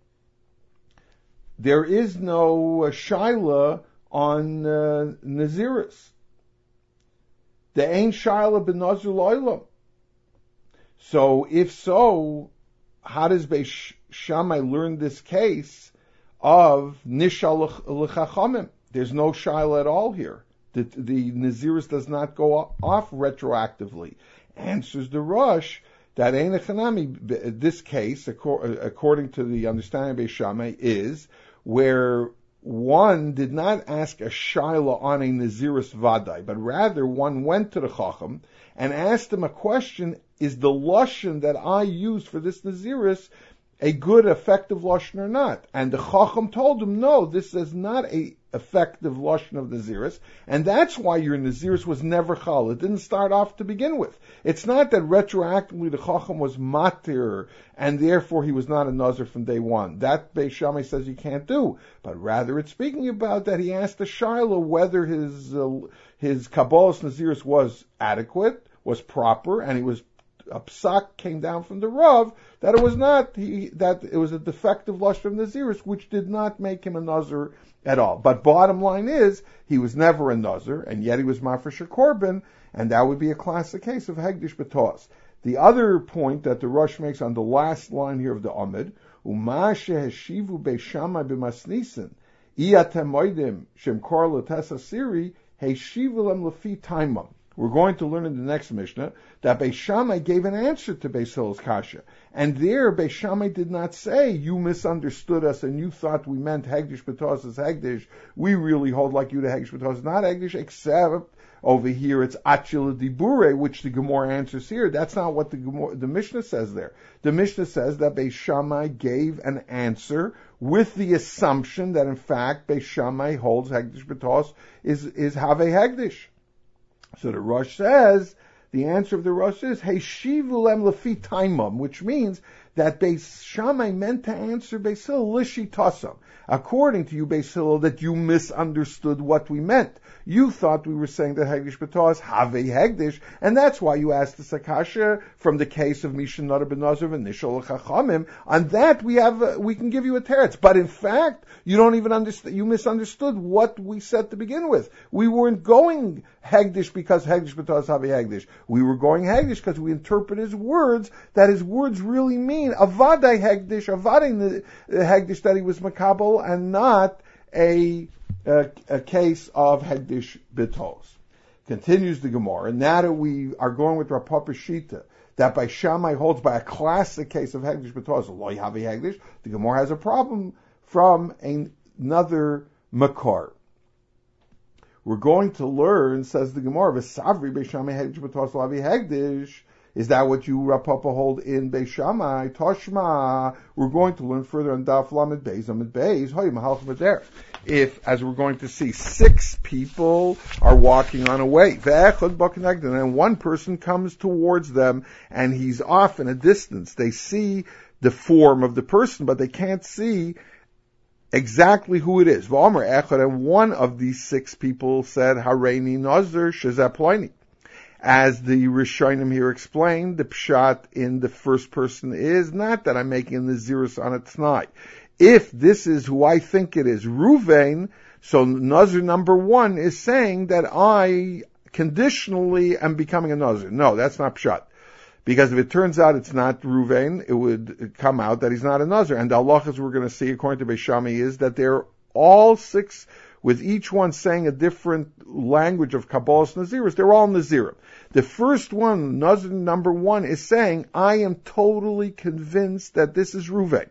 there is no shaila on Naziris. There ain't shaila b'nazir lo'olam. So if so, how does Beis Shammai learn this case of nishal l'chachamim? There's no shaila at all here. The Naziris does not go off retroactively. Answers the Rosh that ain't a chanami. This case, according to the understanding of Beis Shammai, is where one did not ask a shaila on a Naziris vadai, but rather one went to the Chacham and asked him a question, is the lashon that I used for this Naziris a good, effective lashon or not? And the Chacham told him, no, this is not a effective lashon of Naziris, and that's why your Naziris was never chal. It didn't start off to begin with. It's not that retroactively the Chacham was matir, and therefore he was not a Nazir from day one. That Beis Shammai says you can't do. But rather it's speaking about that he asked the Shiloh whether his Kabbalah's Naziris was adequate, was proper, and he was a psak came down from the Rav that it was not, that it was a defective lashon of Naziris, which did not make him a Nazir at all. But bottom line is, he was never a Nazir, and yet he was mafresh korban, and that would be a classic case of hegdish b'tos. The other point that the Rosh makes on the last line here of the Amid, Uma sheheshivu Beis Shammai b'masnisin, iatem moedim shem kor l'tes asiri, heshivu lem lefi taimam. We're going to learn in the next Mishnah that Beis Shammai gave an answer to Beis Hillel's kasha. And there, Beis Shammai did not say, you misunderstood us and you thought we meant Hegdish B'tos is Hegdish. We really hold like you to Hegdish B'tos is not Hegdish, except over here it's Achila Dibure, which the Gemara answers here. That's not what the Mishnah says there. The Mishnah says that Beis Shammai gave an answer with the assumption that in fact Beis Shammai holds Hegdish B'tos is Have Hegdish. So the Rosh says, the answer of the Rosh is Heishivu lem lefi taimam, which means that Beis Shammai meant to answer Beis Hillel lishitasam. According to you, Beis Hillel, that you misunderstood what we meant. You thought we were saying that Hegdish B'tos have Hegdish, and that's why you asked the Sakasha from the case of Mishan Nara ben Nazir and Nishol Chachamim. On that we can give you a teretz. But in fact, you don't even understand. You misunderstood what we said to begin with. We weren't going Hegdish because Hegdish B'tos have Hegdish. We were going Hegdish because we interpret his words that his words really mean Avadai Hegdish that he was makabel, and not a case of Hegdish B'tos. Continues the Gemara. Now that we are going with Rav Papa Shita, that by Shammai holds by a classic case of Hegdish B'tos, Lo Yavi Hegdish, the Gemara has a problem from another Makar. We're going to learn, says the Gemara, V'savri Beis Shammai Hegdish B'tos Lo Yavi Hegdish. Is that what you, Rav Papa, hold in Beis Shammai? Toshma. We're going to learn further on Daf Lamed Beis, Amid Beis, Hoy Mahalch V'der. If, as we're going to see, 6 people are walking on a way, and one person comes towards them, and he's off in a distance. They see the form of the person, but they can't see exactly who it is. And one of these 6 people said, Hareini Nazir Shezaploini. As the Rishonim here explained, the pshat in the first person is not that I'm making the zirus on a t'nai. If this is who I think it is, Ruvain, so Nazir number 1 is saying that I conditionally am becoming a Nazir. No, that's not pshat. Because if it turns out it's not Ruvain, it would come out that he's not a Nazir. And the halachas we're going to see, according to Beis Shammai, is that they're all 6, with each one saying a different language of Kabbalah's Naziris. They're all Nazirim. The first one, Nazir number 1, is saying, I am totally convinced that this is Ruvain.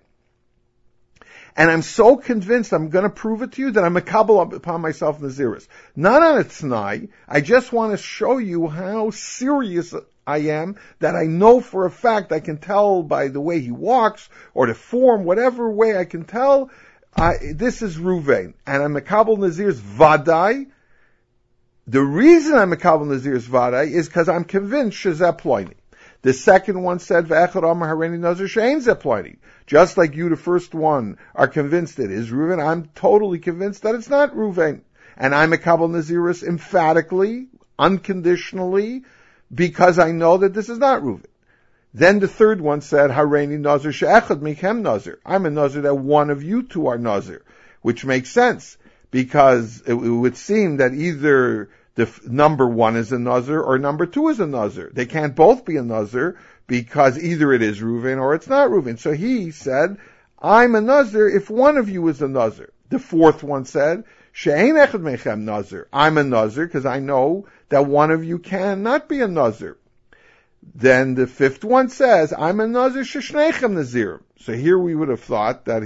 And I'm so convinced I'm going to prove it to you that I'm makabel upon myself Naziris. Not on a t'nai. I just want to show you how serious I am, that I know for a fact, I can tell by the way he walks, or the form, whatever way I can tell, this is Ruvain. And I'm makabel Naziris Vadai. The reason I'm makabel Naziris Vadai is because I'm convinced Shezeh Ploini. The second one said, V'echad Amar Hareini Nazir She'ein Zeh Ploini. Just like you, the first one, are convinced it is Ruvain, I'm totally convinced that it's not Ruvain. And I'm makabel Naziris emphatically, unconditionally, because I know that this is not Ruvain. Then the third one said, Hareini Nazir She'echad Michem Nazir. I'm a Nazir that one of you two are Nazir. Which makes sense, because it would seem that either the number 1 is a Nazir or number 2 is a Nazir. They can't both be a Nazir, because either it is Ruvain or it's not Ruvain. So he said, I'm a Nazir if one of you is a Nazir. The fourth one said, She'ein echad mechem Nazir. I'm a Nazir because I know that one of you cannot be a Nazir. Then the fifth one says, I'm a Nazir sheshnechem Nazir. So here we would have thought that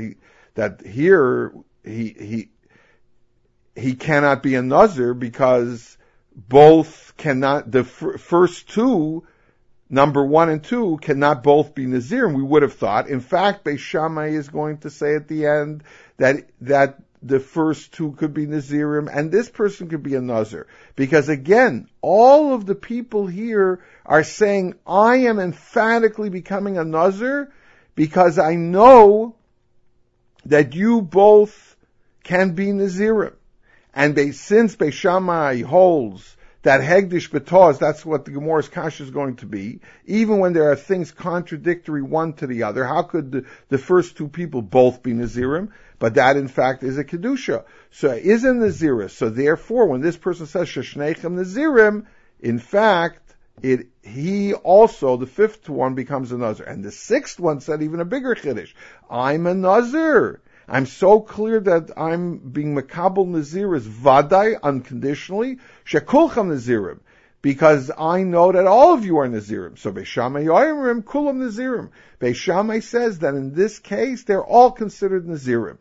he cannot be a Nazir because both cannot, the first two, number 1 and 2, cannot both be Nazirim, we would have thought. In fact, Beis Shammai is going to say at the end that the first 2 could be Nazirim, and this person could be a Nazir. Because again, all of the people here are saying, I am emphatically becoming a Nazir because I know that you both can be Nazirim. And since Beis Shammai holds that Hegdish B'tos, that's what the Gemara's Kasha is going to be, even when there are things contradictory one to the other, how could the first 2 people both be Nazirim? But that in fact is a Kedusha. So it is a Nazirah. So therefore, when this person says Sheshnechem Nazirim, in fact, he also, the 5th one, becomes a Nazir. And the 6th one said even a bigger Chiddush. I'm a Nazir. I'm so clear that I'm being makabel Nazir is Vadai, unconditionally, Shekulcham Nazirim. because I know that all of you are Nazirim. So Beis Shammai Yoimrim Kulam Nazirim. Beis Shammai says that in this case, they're all considered Nazirim.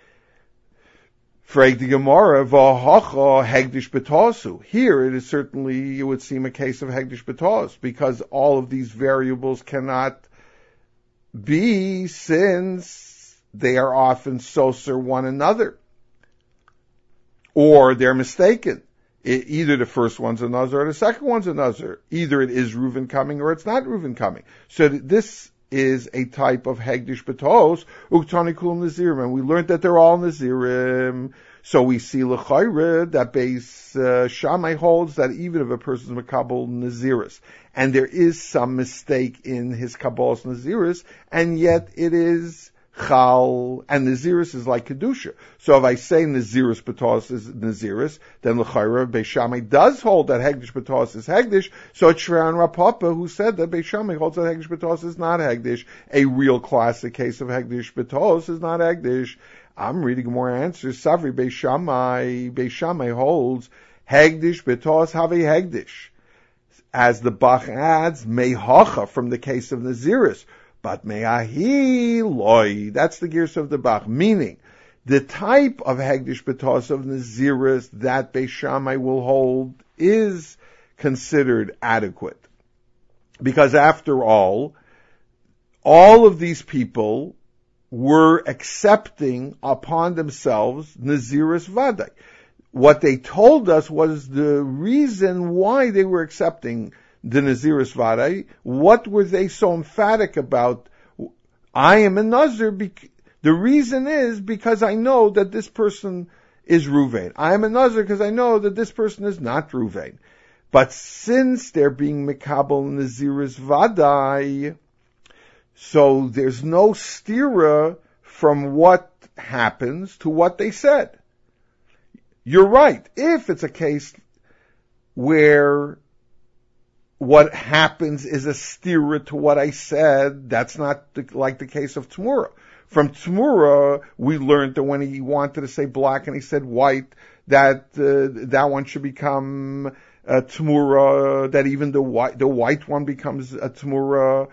Frag the Gemara, V'hacha Hegdish B'tosu. Here it is certainly, it would seem a case of Hegdish B'tos, because all of these variables cannot be, since they are often soser one another. Or they're mistaken. Either the first one's a Nazir or the second one's a Nazir. Either it is Reuven coming or it's not Reuven coming. So this is a type of Hegdish B'tos, Uktani Kulam Nazirim, and we learned that they're all Nazirim. So we see L'chayre that Beis Shammai holds that even if a person's Makabal Naziris, and there is some mistake in his Kabbal's Naziris, and yet it is Chal, and Naziris is like Kedusha. So if I say Naziris B'tos is Naziris, then L'chayra Beis Shammai does hold that Hegdish B'tos is Hegdish, so it's Shrean Rapapa who said that Beis Shammai holds that Hegdish B'tos is not Hegdish. A real classic case of Hegdish B'tos is not Hegdish. I'm reading more answers. Savri Beis Shammai holds Hegdish B'tos have a Hegdish. As the Bach adds, Mehacha from the case of Naziris, but me'ahi loy. That's the gears of the Bach. Meaning, the type of Hegdish B'tos of Naziris that Beis Shammai will hold is considered adequate. Because after all of these people were accepting upon themselves Naziris Vadai. What they told us was the reason why they were accepting the Naziris Vadai. What were they so emphatic about? I am a Nazir. The reason is because I know that this person is Ruvain. I am a Nazir because I know that this person is not Ruvain. But since they're being Mekabel Naziris Vadai, so there's no stira from what happens to what they said. You're right. If it's a case where what happens is a stira to what I said, that's not like the case of Tmura. From Tmura, we learned that when he wanted to say black and he said white, that that one should become a Tmura, that even the white one becomes a Tmura.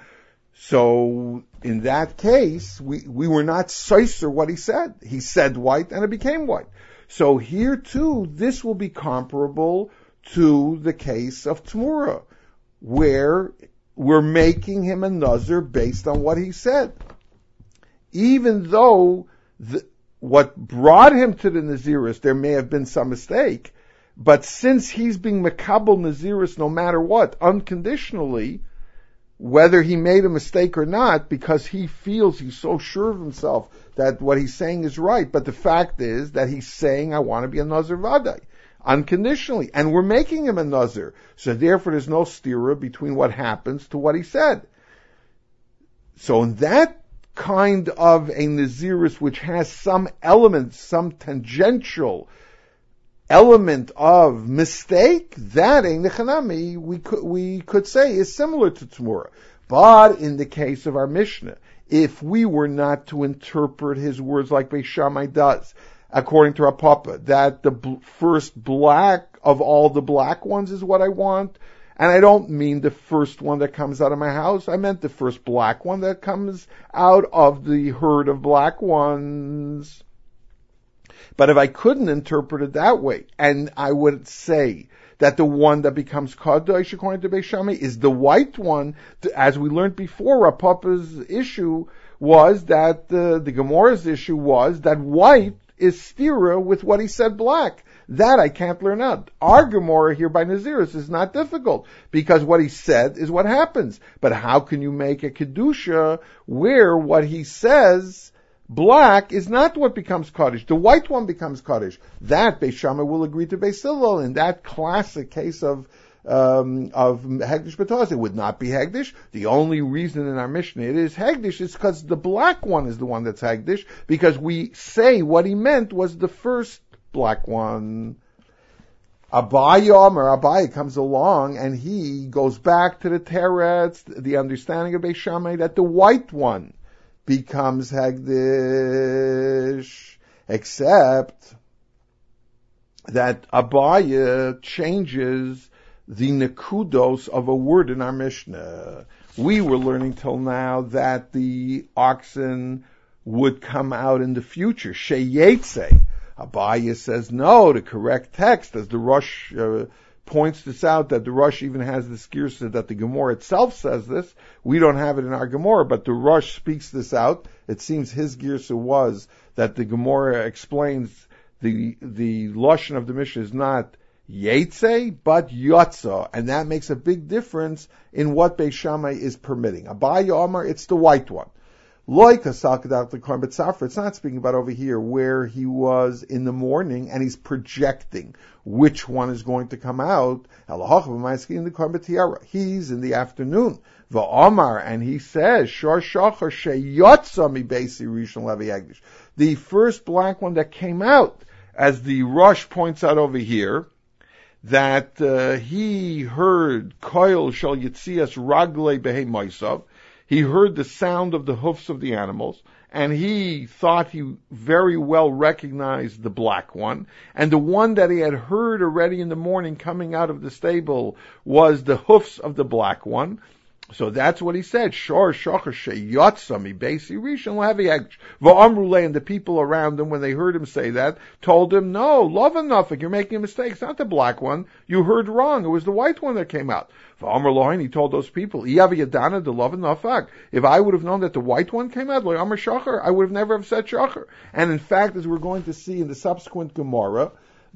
So in that case, we were not soiser what he said. He said white and it became white. So here too, this will be comparable to the case of Tmura, where we're making him a Nazir based on what he said. Even though what brought him to the Naziris, there may have been some mistake, but since he's being Mekabel Naziris no matter what, unconditionally, whether he made a mistake or not, because he feels he's so sure of himself that what he's saying is right, but the fact is that he's saying, I want to be a Nazir Vadai, unconditionally, and we're making him a Nazir. So therefore there's no stira between what happens to what he said. So in that kind of a Naziris which has some element, some tangential element of mistake, that a Nechanami we could say is similar to Tmura. But in the case of our Mishnah, if we were not to interpret his words like Beis Shammai does, according to Rapapa, that the first black of all the black ones is what I want, and I don't mean the first one that comes out of my house, I meant the first black one that comes out of the herd of black ones. But if I couldn't interpret it that way, and I would say that the one that becomes Kadosh according to Beis Shammai is the white one, as we learned before, Rapapa's issue was that the Gemara's issue was that white is stira with what he said black. That I can't learn out. Our Gemara here by Naziris is not difficult, because what he said is what happens. But how can you make a Kedusha where what he says black is not what becomes Kaddish? The white one becomes Kaddish. That Beis Shammai will agree to Beis Hillel in that classic case of Hegdish B'tos. It would not be Hegdish. The only reason in our Mishnah it is Hegdish is because the black one is the one that's Hegdish, because we say what he meant was the first black one. Abaye comes along and he goes back to the Teretz, the understanding of Beis Shammai that the white one becomes Hegdish, except that Abaye changes the nekudos of a word in our Mishnah. We were learning till now that the oxen would come out in the future. Sheyetze. Abaye says no, the correct text, as the Rosh points this out, that the Rosh even has this girsa that the Gemara itself says this. We don't have it in our Gemara, but the Rosh speaks this out. It seems his girsa was that the Gemara explains the lashon of the Mishnah is not Yetze, but Yotza, and that makes a big difference in what Beis Shammai is permitting. Abaye Omar, it's the white one. Like a Salkadat the Korban Tzafra, it's not speaking about over here where he was in the morning and he's projecting which one is going to come out. In the Korban Tiara, he's in the afternoon. Omar, and he says, Shor Shachar Sheyotza mi Beisi Rishon Levi Hegdish. The first black one that came out, as the Rosh points out over here, that he heard Koil Shal Yitzias Raglei Behei Moisav. He heard the sound of the hoofs of the animals, and he thought he very well recognized the black one. And the one that he had heard already in the morning coming out of the stable was the hoofs of the black one. So that's what he said. Shor shachar sheyotza mi beisi rishon levi hegdish. V'amru, and the people around him, when they heard him say that, told him, no, love enough, you're making a mistake. It's not the black one. You heard wrong. It was the white one that came out. V'amru lo, and he told those people, Iyav yadana de love enough. If I would have known that the white one came out, lo amar shachar, I would have never have said shachar. And in fact, as we're going to see in the subsequent Gemara,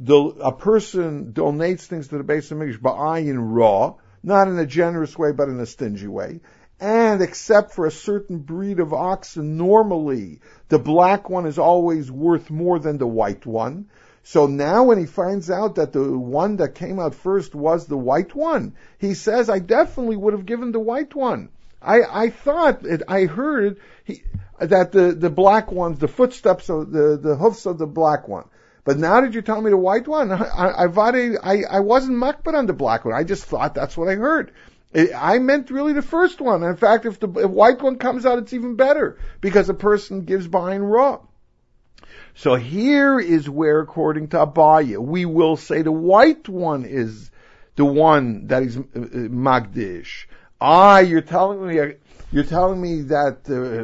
a person donates things to the Beis Hamikdash ba'ayin ra, not in a generous way, but in a stingy way. And except for a certain breed of oxen, normally the black one is always worth more than the white one. So now when he finds out that the one that came out first was the white one, he says, I definitely would have given the white one. I heard that the black ones, the footsteps of the hoofs of the black one. But now that you tell me the white one, I wasn't makbid on the black one. I just thought that's what I heard. I meant really the first one. In fact, if the white one comes out, it's even better because a person gives ba'ayin ra. So here is where, according to Abaye, we will say the white one is the one that is magdish. You're telling me that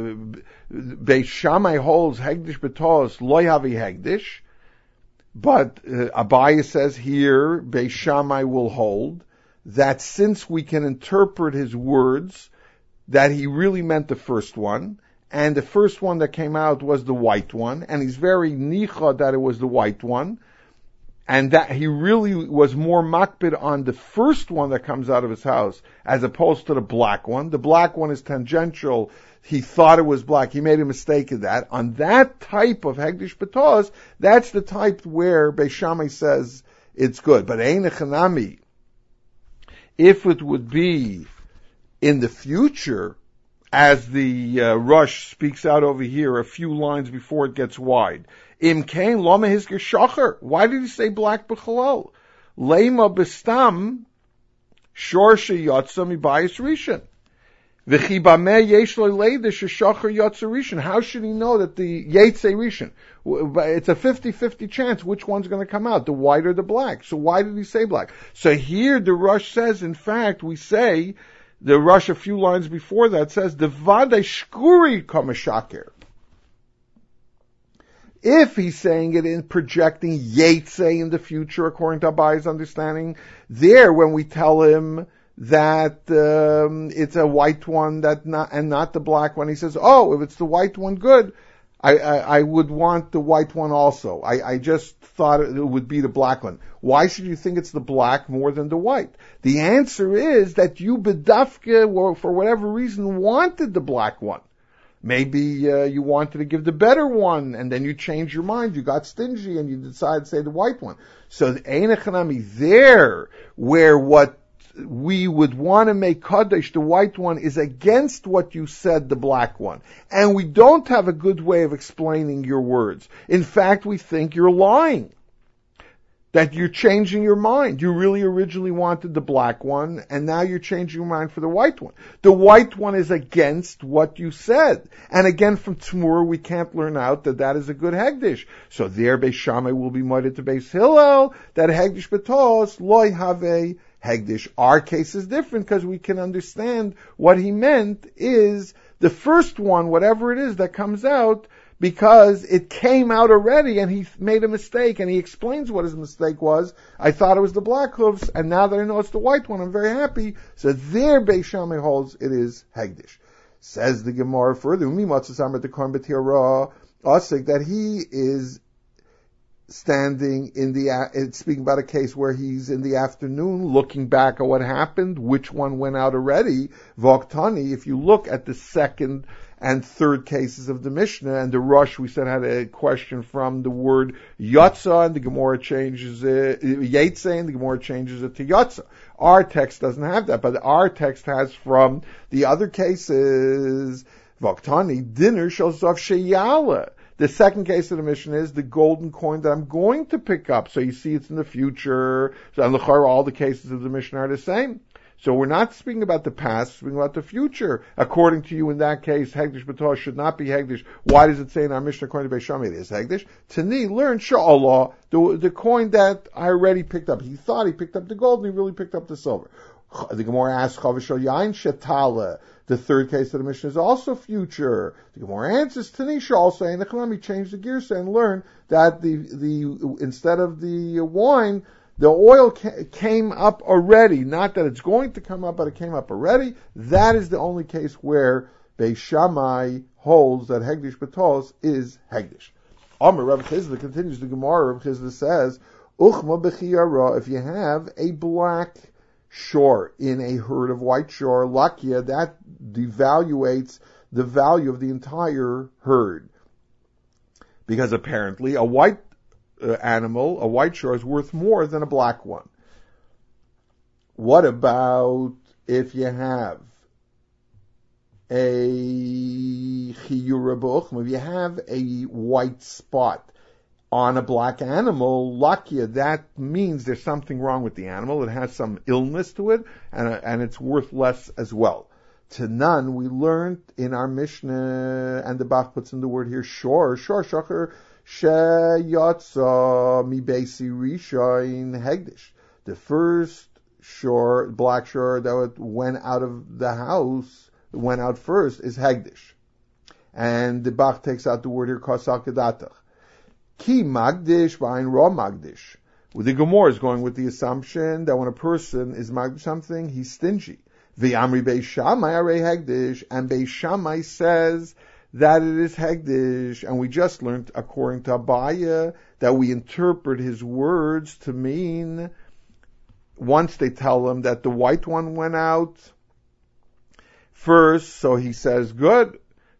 Beis Shammai holds hegdish b'tos lo yavi hegdish. But Abaye says here, Beis Shammai will hold that since we can interpret his words, that he really meant the first one, and the first one that came out was the white one, and he's very nicha that it was the white one, and that he really was more makbid on the first one that comes out of his house as opposed to the black one. The black one is tangential. He thought it was black. He made a mistake in that. On that type of hegdish b'tos, that's the type where Beis Shammai says it's good. But ein echanami, if it would be in the future, as the Rosh speaks out over here a few lines before it gets wide, im kain lama hizker shachar. Why did he say black b'chalal? Lema b'stam shor sheyotza mi bayis rishon. How should he know that the Yetze Rishon? It's a 50-50 chance which one's going to come out, the white or the black. So why did he say black? So here the Rosh says, in fact, we say, the Rosh a few lines before that says, the Vadei Shkuri Kamashakir. If he's saying it in projecting Yetze in the future, according to Abaye's understanding, there when we tell him that it's a white one not the black one. He says, oh, if it's the white one, good. I would want the white one also. I just thought it would be the black one. Why should you think it's the black more than the white? The answer is that you bedafke, for whatever reason, wanted the black one. Maybe you wanted to give the better one, and then you changed your mind. You got stingy, and you decided to say the white one. So ein echanami, there where what we would want to make Kaddish, the white one, is against what you said, the black one. And we don't have a good way of explaining your words. In fact, we think you're lying. That you're changing your mind. You really originally wanted the black one, and now you're changing your mind for the white one. The white one is against what you said. And again, from Tzmur, we can't learn out that is a good Hegdish. So there, Beis Shammai will be moeded to Beis Hillel, that Hegdish B'tos, loy have Hegdish. Our case is different because we can understand what he meant is the first one, whatever it is that comes out, because it came out already and he made a mistake and he explains what his mistake was. I thought it was the black hoofs and now that I know it's the white one, I'm very happy. So there Beis Shammai holds it is Hegdish. Says the Gemara further, that he is standing it's speaking about a case where he's in the afternoon looking back at what happened, which one went out already. Voktani, if you look at the second and third cases of the Mishnah, and the Rosh, we said, had a question from the word Yotza, and the Gemara changes it, Yetze, and the Gemara changes it to Yotza. Our text doesn't have that, but our text has from the other cases, Voktani, dinner shows off Sheyala. The second case of the Mishnah is the golden coin that I'm going to pick up. So you see it's in the future. So in L'chara, all the cases of the Mishnah are the same. So we're not speaking about the past, speaking about the future. According to you, in that case, Hegdish B'Torah should not be Hegdish. Why does it say in our Mishnah, according to Beis Shammai, it is Hegdish? Tani, learn Sha'Allah, the coin that I already picked up. He thought he picked up the gold, and he really picked up the silver. The Gemara asks, Chavashal Yain Shetala. The third case of the Mishnah is also future. The Gemara answers, Tanisha also, and let me change the gears and learn that the instead of the wine, the oil came up already. Not that it's going to come up, but it came up already. That is the only case where Beis Shammai holds that Hegdish B'Tos is Hegdish. Amar Rav Chizda continues the Gemara. Rav Chizda says, Uchma b'chiyara, if you have a black shore in a herd of white shore, lakia, that devaluates the value of the entire herd. Because apparently a white animal, a white shore, is worth more than a black one. What about if you have a chiyura b'uchma, if you have a white spot on a black animal, lakia, that means there's something wrong with the animal. It has some illness to it, and it's worth less as well. To none, we learned in our Mishnah, and the Bach puts in the word here, shor, shacher, sheyatza mi beisi rishain hegdish. The first shore, black shore that went out of the house, went out first, is hegdish. And the Bach takes out the word here, kasal kedatach. Ki magdish v'ayin ra magdish. Well, the Gemara is going with the assumption that when a person is magdish something, he's stingy. V'amri Beis Shammai arei hegdish, and Beis Shammai says that it is hegdish, and we just learned, according to Abaya, that we interpret his words to mean, once they tell him that the white one went out first, so he says, good,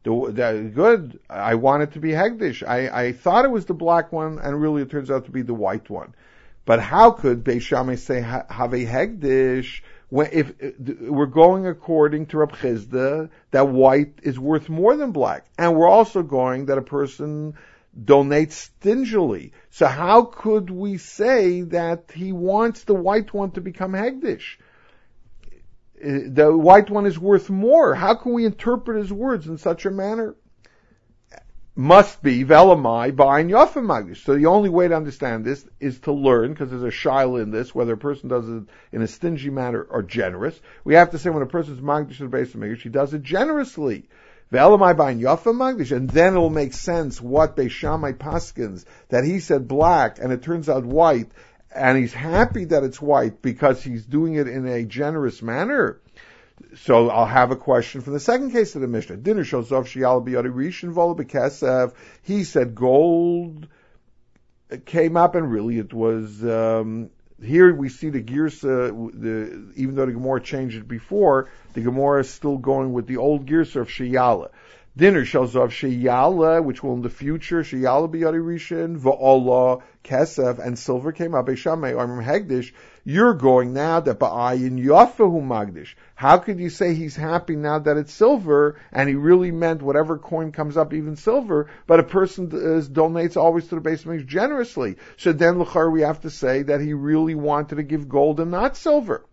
I want it to be hegdish. I thought it was the black one, and really it turns out to be the white one. But how could Beis Shammai say have a hegdish if we're going according to Rab Chizda that white is worth more than black, and we're also going that a person donates stingily? So how could we say that he wants the white one to become hegdish? The white one is worth more. How can we interpret his words in such a manner? Must be velamai ba'ayin yafim magdish. So the only way to understand this is to learn, because there's a shaila in this, whether a person does it in a stingy manner or generous. We have to say when a person is magdish to the base of magdish, he does it generously. Velamai ba'ayin yafim magdish, and then it will make sense what Beis Shammai paskins, that he said black and it turns out white, and he's happy that it's white because he's doing it in a generous manner. So I'll have a question from the second case of the Mishnah. Dinner shows off Shiyal b'yadi rishon v'ol b'kesev. He said gold came up, and really it was, here we see the Girsa, even though the Gemara changed it before, the Gemara is still going with the old Girsa of Shiyala. Dinner shows off Sheyala, which will in the future, Sheyala b'yadi rishon, v'olah, kesef, and silver came up. Beis Shammai, Amrim Hegdish, you're going now that ba'ayin yafahu magdish. How could you say he's happy now that it's silver, and he really meant whatever coin comes up, even silver, but a person donates always to the base makes generously. So then, l'char, we have to say that he really wanted to give gold and not silver.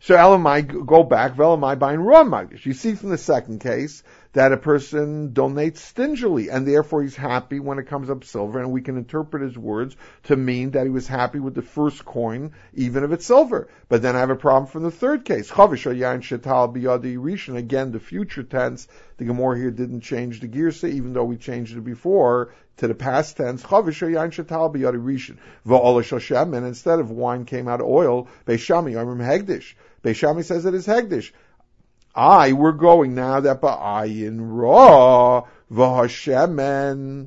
So Elamai, go back, Velamai buying raw magdish. You see from the second case that a person donates stingily, and therefore he's happy when it comes up silver, and we can interpret his words to mean that he was happy with the first coin, even if it's silver. But then I have a problem from the third case. Chavish yain shetal biyadi rishon. Again, the future tense. The Gemara here didn't change the girsa, even though we changed it before to the past tense. Chavish yain shetal biyadi rishon. Va'ola shoshem, and instead of wine came out oil. Beishami amrim hegdish. Beishami says it is hegdish. We're going now that ba'ayin ra v'hashemen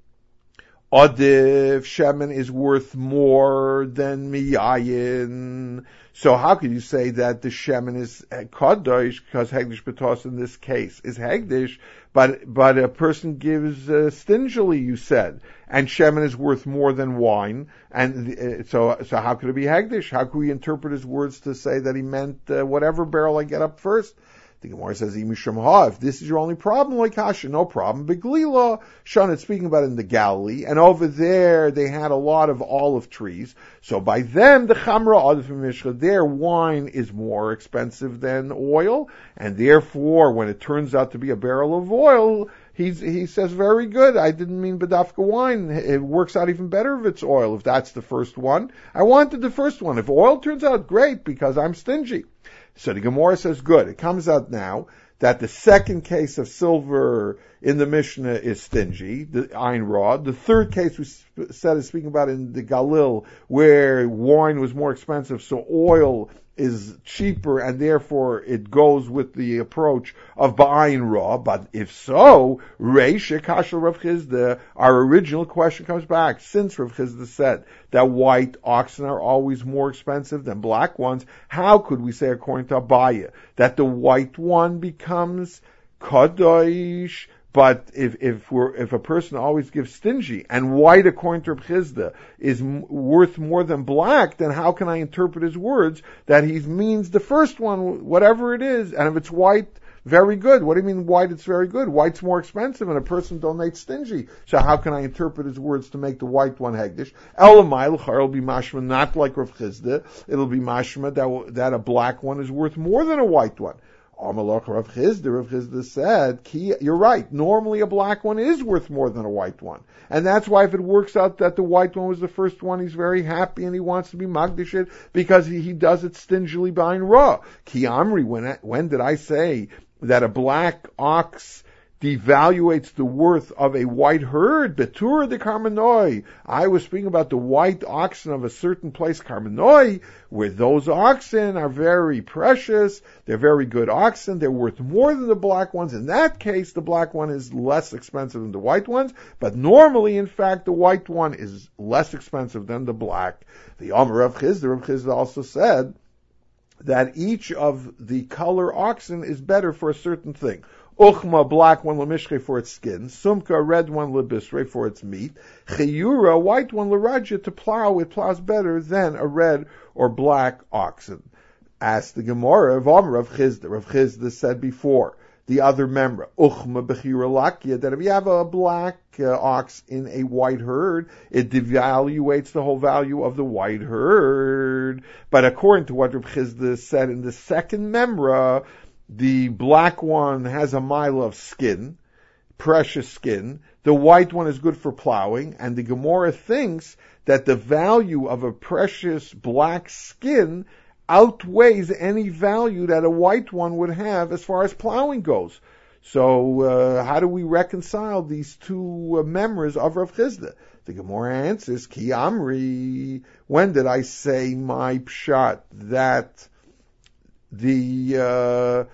adif shemen is worth more than miyayin. So how could you say that the shemen is kadosh because hegdish betos in this case is hegdish, but a person gives stingily, you said, and shemen is worth more than wine, and so how could it be hegdish? How could we interpret his words to say that he meant whatever barrel I get up first? The Gemara says, if this is your only problem, like Hasha, no problem. Beglila, Shon, it's speaking about in the Galilee, and over there they had a lot of olive trees. So by them, the Chamra Adif Mishcha, their wine is more expensive than oil, and therefore, when it turns out to be a barrel of oil, he says, very good, I didn't mean Badafka wine. It works out even better if it's oil, if that's the first one. I wanted the first one. If oil turns out, great, because I'm stingy. So the Gemara says, good. It comes out now that the second case of silver in the Mishnah is stingy, the Ein Rod. The third case we said is speaking about in the Galil, where wine was more expensive, so oil is cheaper, and therefore it goes with the approach of Ba'ayin Ra. But if so, Reish Kashal Rav Chizda, our original question comes back. Since Rav Chizda said that white oxen are always more expensive than black ones, how could we say, according to Abaya, that the white one becomes Kadosh? But if a person always gives stingy, and white, according to Reb Chizda, is worth more than black, then how can I interpret his words that he means the first one, whatever it is, and if it's white, very good. What do you mean white, it's very good? White's more expensive, and a person donates stingy. So how can I interpret his words to make the white one hegdish? Elamai l'char, it'll be mashma, not like Reb Chizda. It'll be mashma that a black one is worth more than a white one. Amalach Rav Chizda said, you're right, normally a black one is worth more than a white one. And that's why if it works out that the white one was the first one, he's very happy and he wants to be magdish it because he does it stingily buying raw. Ki Amri, when did I say that a black ox devaluates the worth of a white herd? Betur de Karmenoi. I was speaking about the white oxen of a certain place, Karmenoi, where those oxen are very precious. They're very good oxen. They're worth more than the black ones. In that case, the black one is less expensive than the white ones. But normally, in fact, the white one is less expensive than the black. The Amar Rav Chizda also said that each of the color oxen is better for a certain thing. Uchma, black one, lemishche, for its skin. Sumka, red one, lebisre, for its meat. Chiyura, white one, leraja, to plow. It plows better than a red or black oxen. Asked the Gemara of Rav Chizda. Rav Chizda said before, the other member, Uchma bechira lakia, that if you have a black ox in a white herd, it devaluates the whole value of the white herd. But according to what Rav Chizda said in the second memra, the black one has a mile of skin, precious skin. The white one is good for plowing, and the Gemara thinks that the value of a precious black skin outweighs any value that a white one would have as far as plowing goes. So how do we reconcile these two members of Rav Chizda? The Gemara answers, Ki Amri, when did I say my pshat that the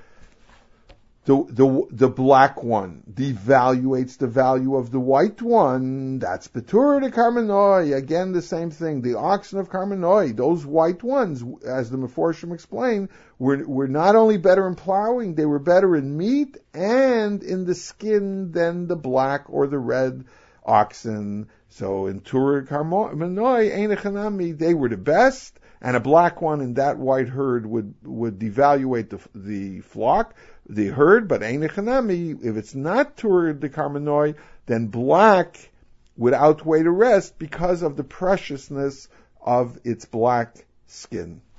black one devaluates the value of the white one? That's Betur de Karmenoi. Again, the same thing. The oxen of Karmenoi, those white ones, as the Meforshim explained, were not only better in plowing, they were better in meat and in the skin than the black or the red oxen. So in Tur Karmenoi, Einechanami, they were the best. And a black one in that white herd would devaluate the flock, the herd, but Einechanami, if it's not Tur de Karmenoi, then black would outweigh the rest because of the preciousness of its black skin.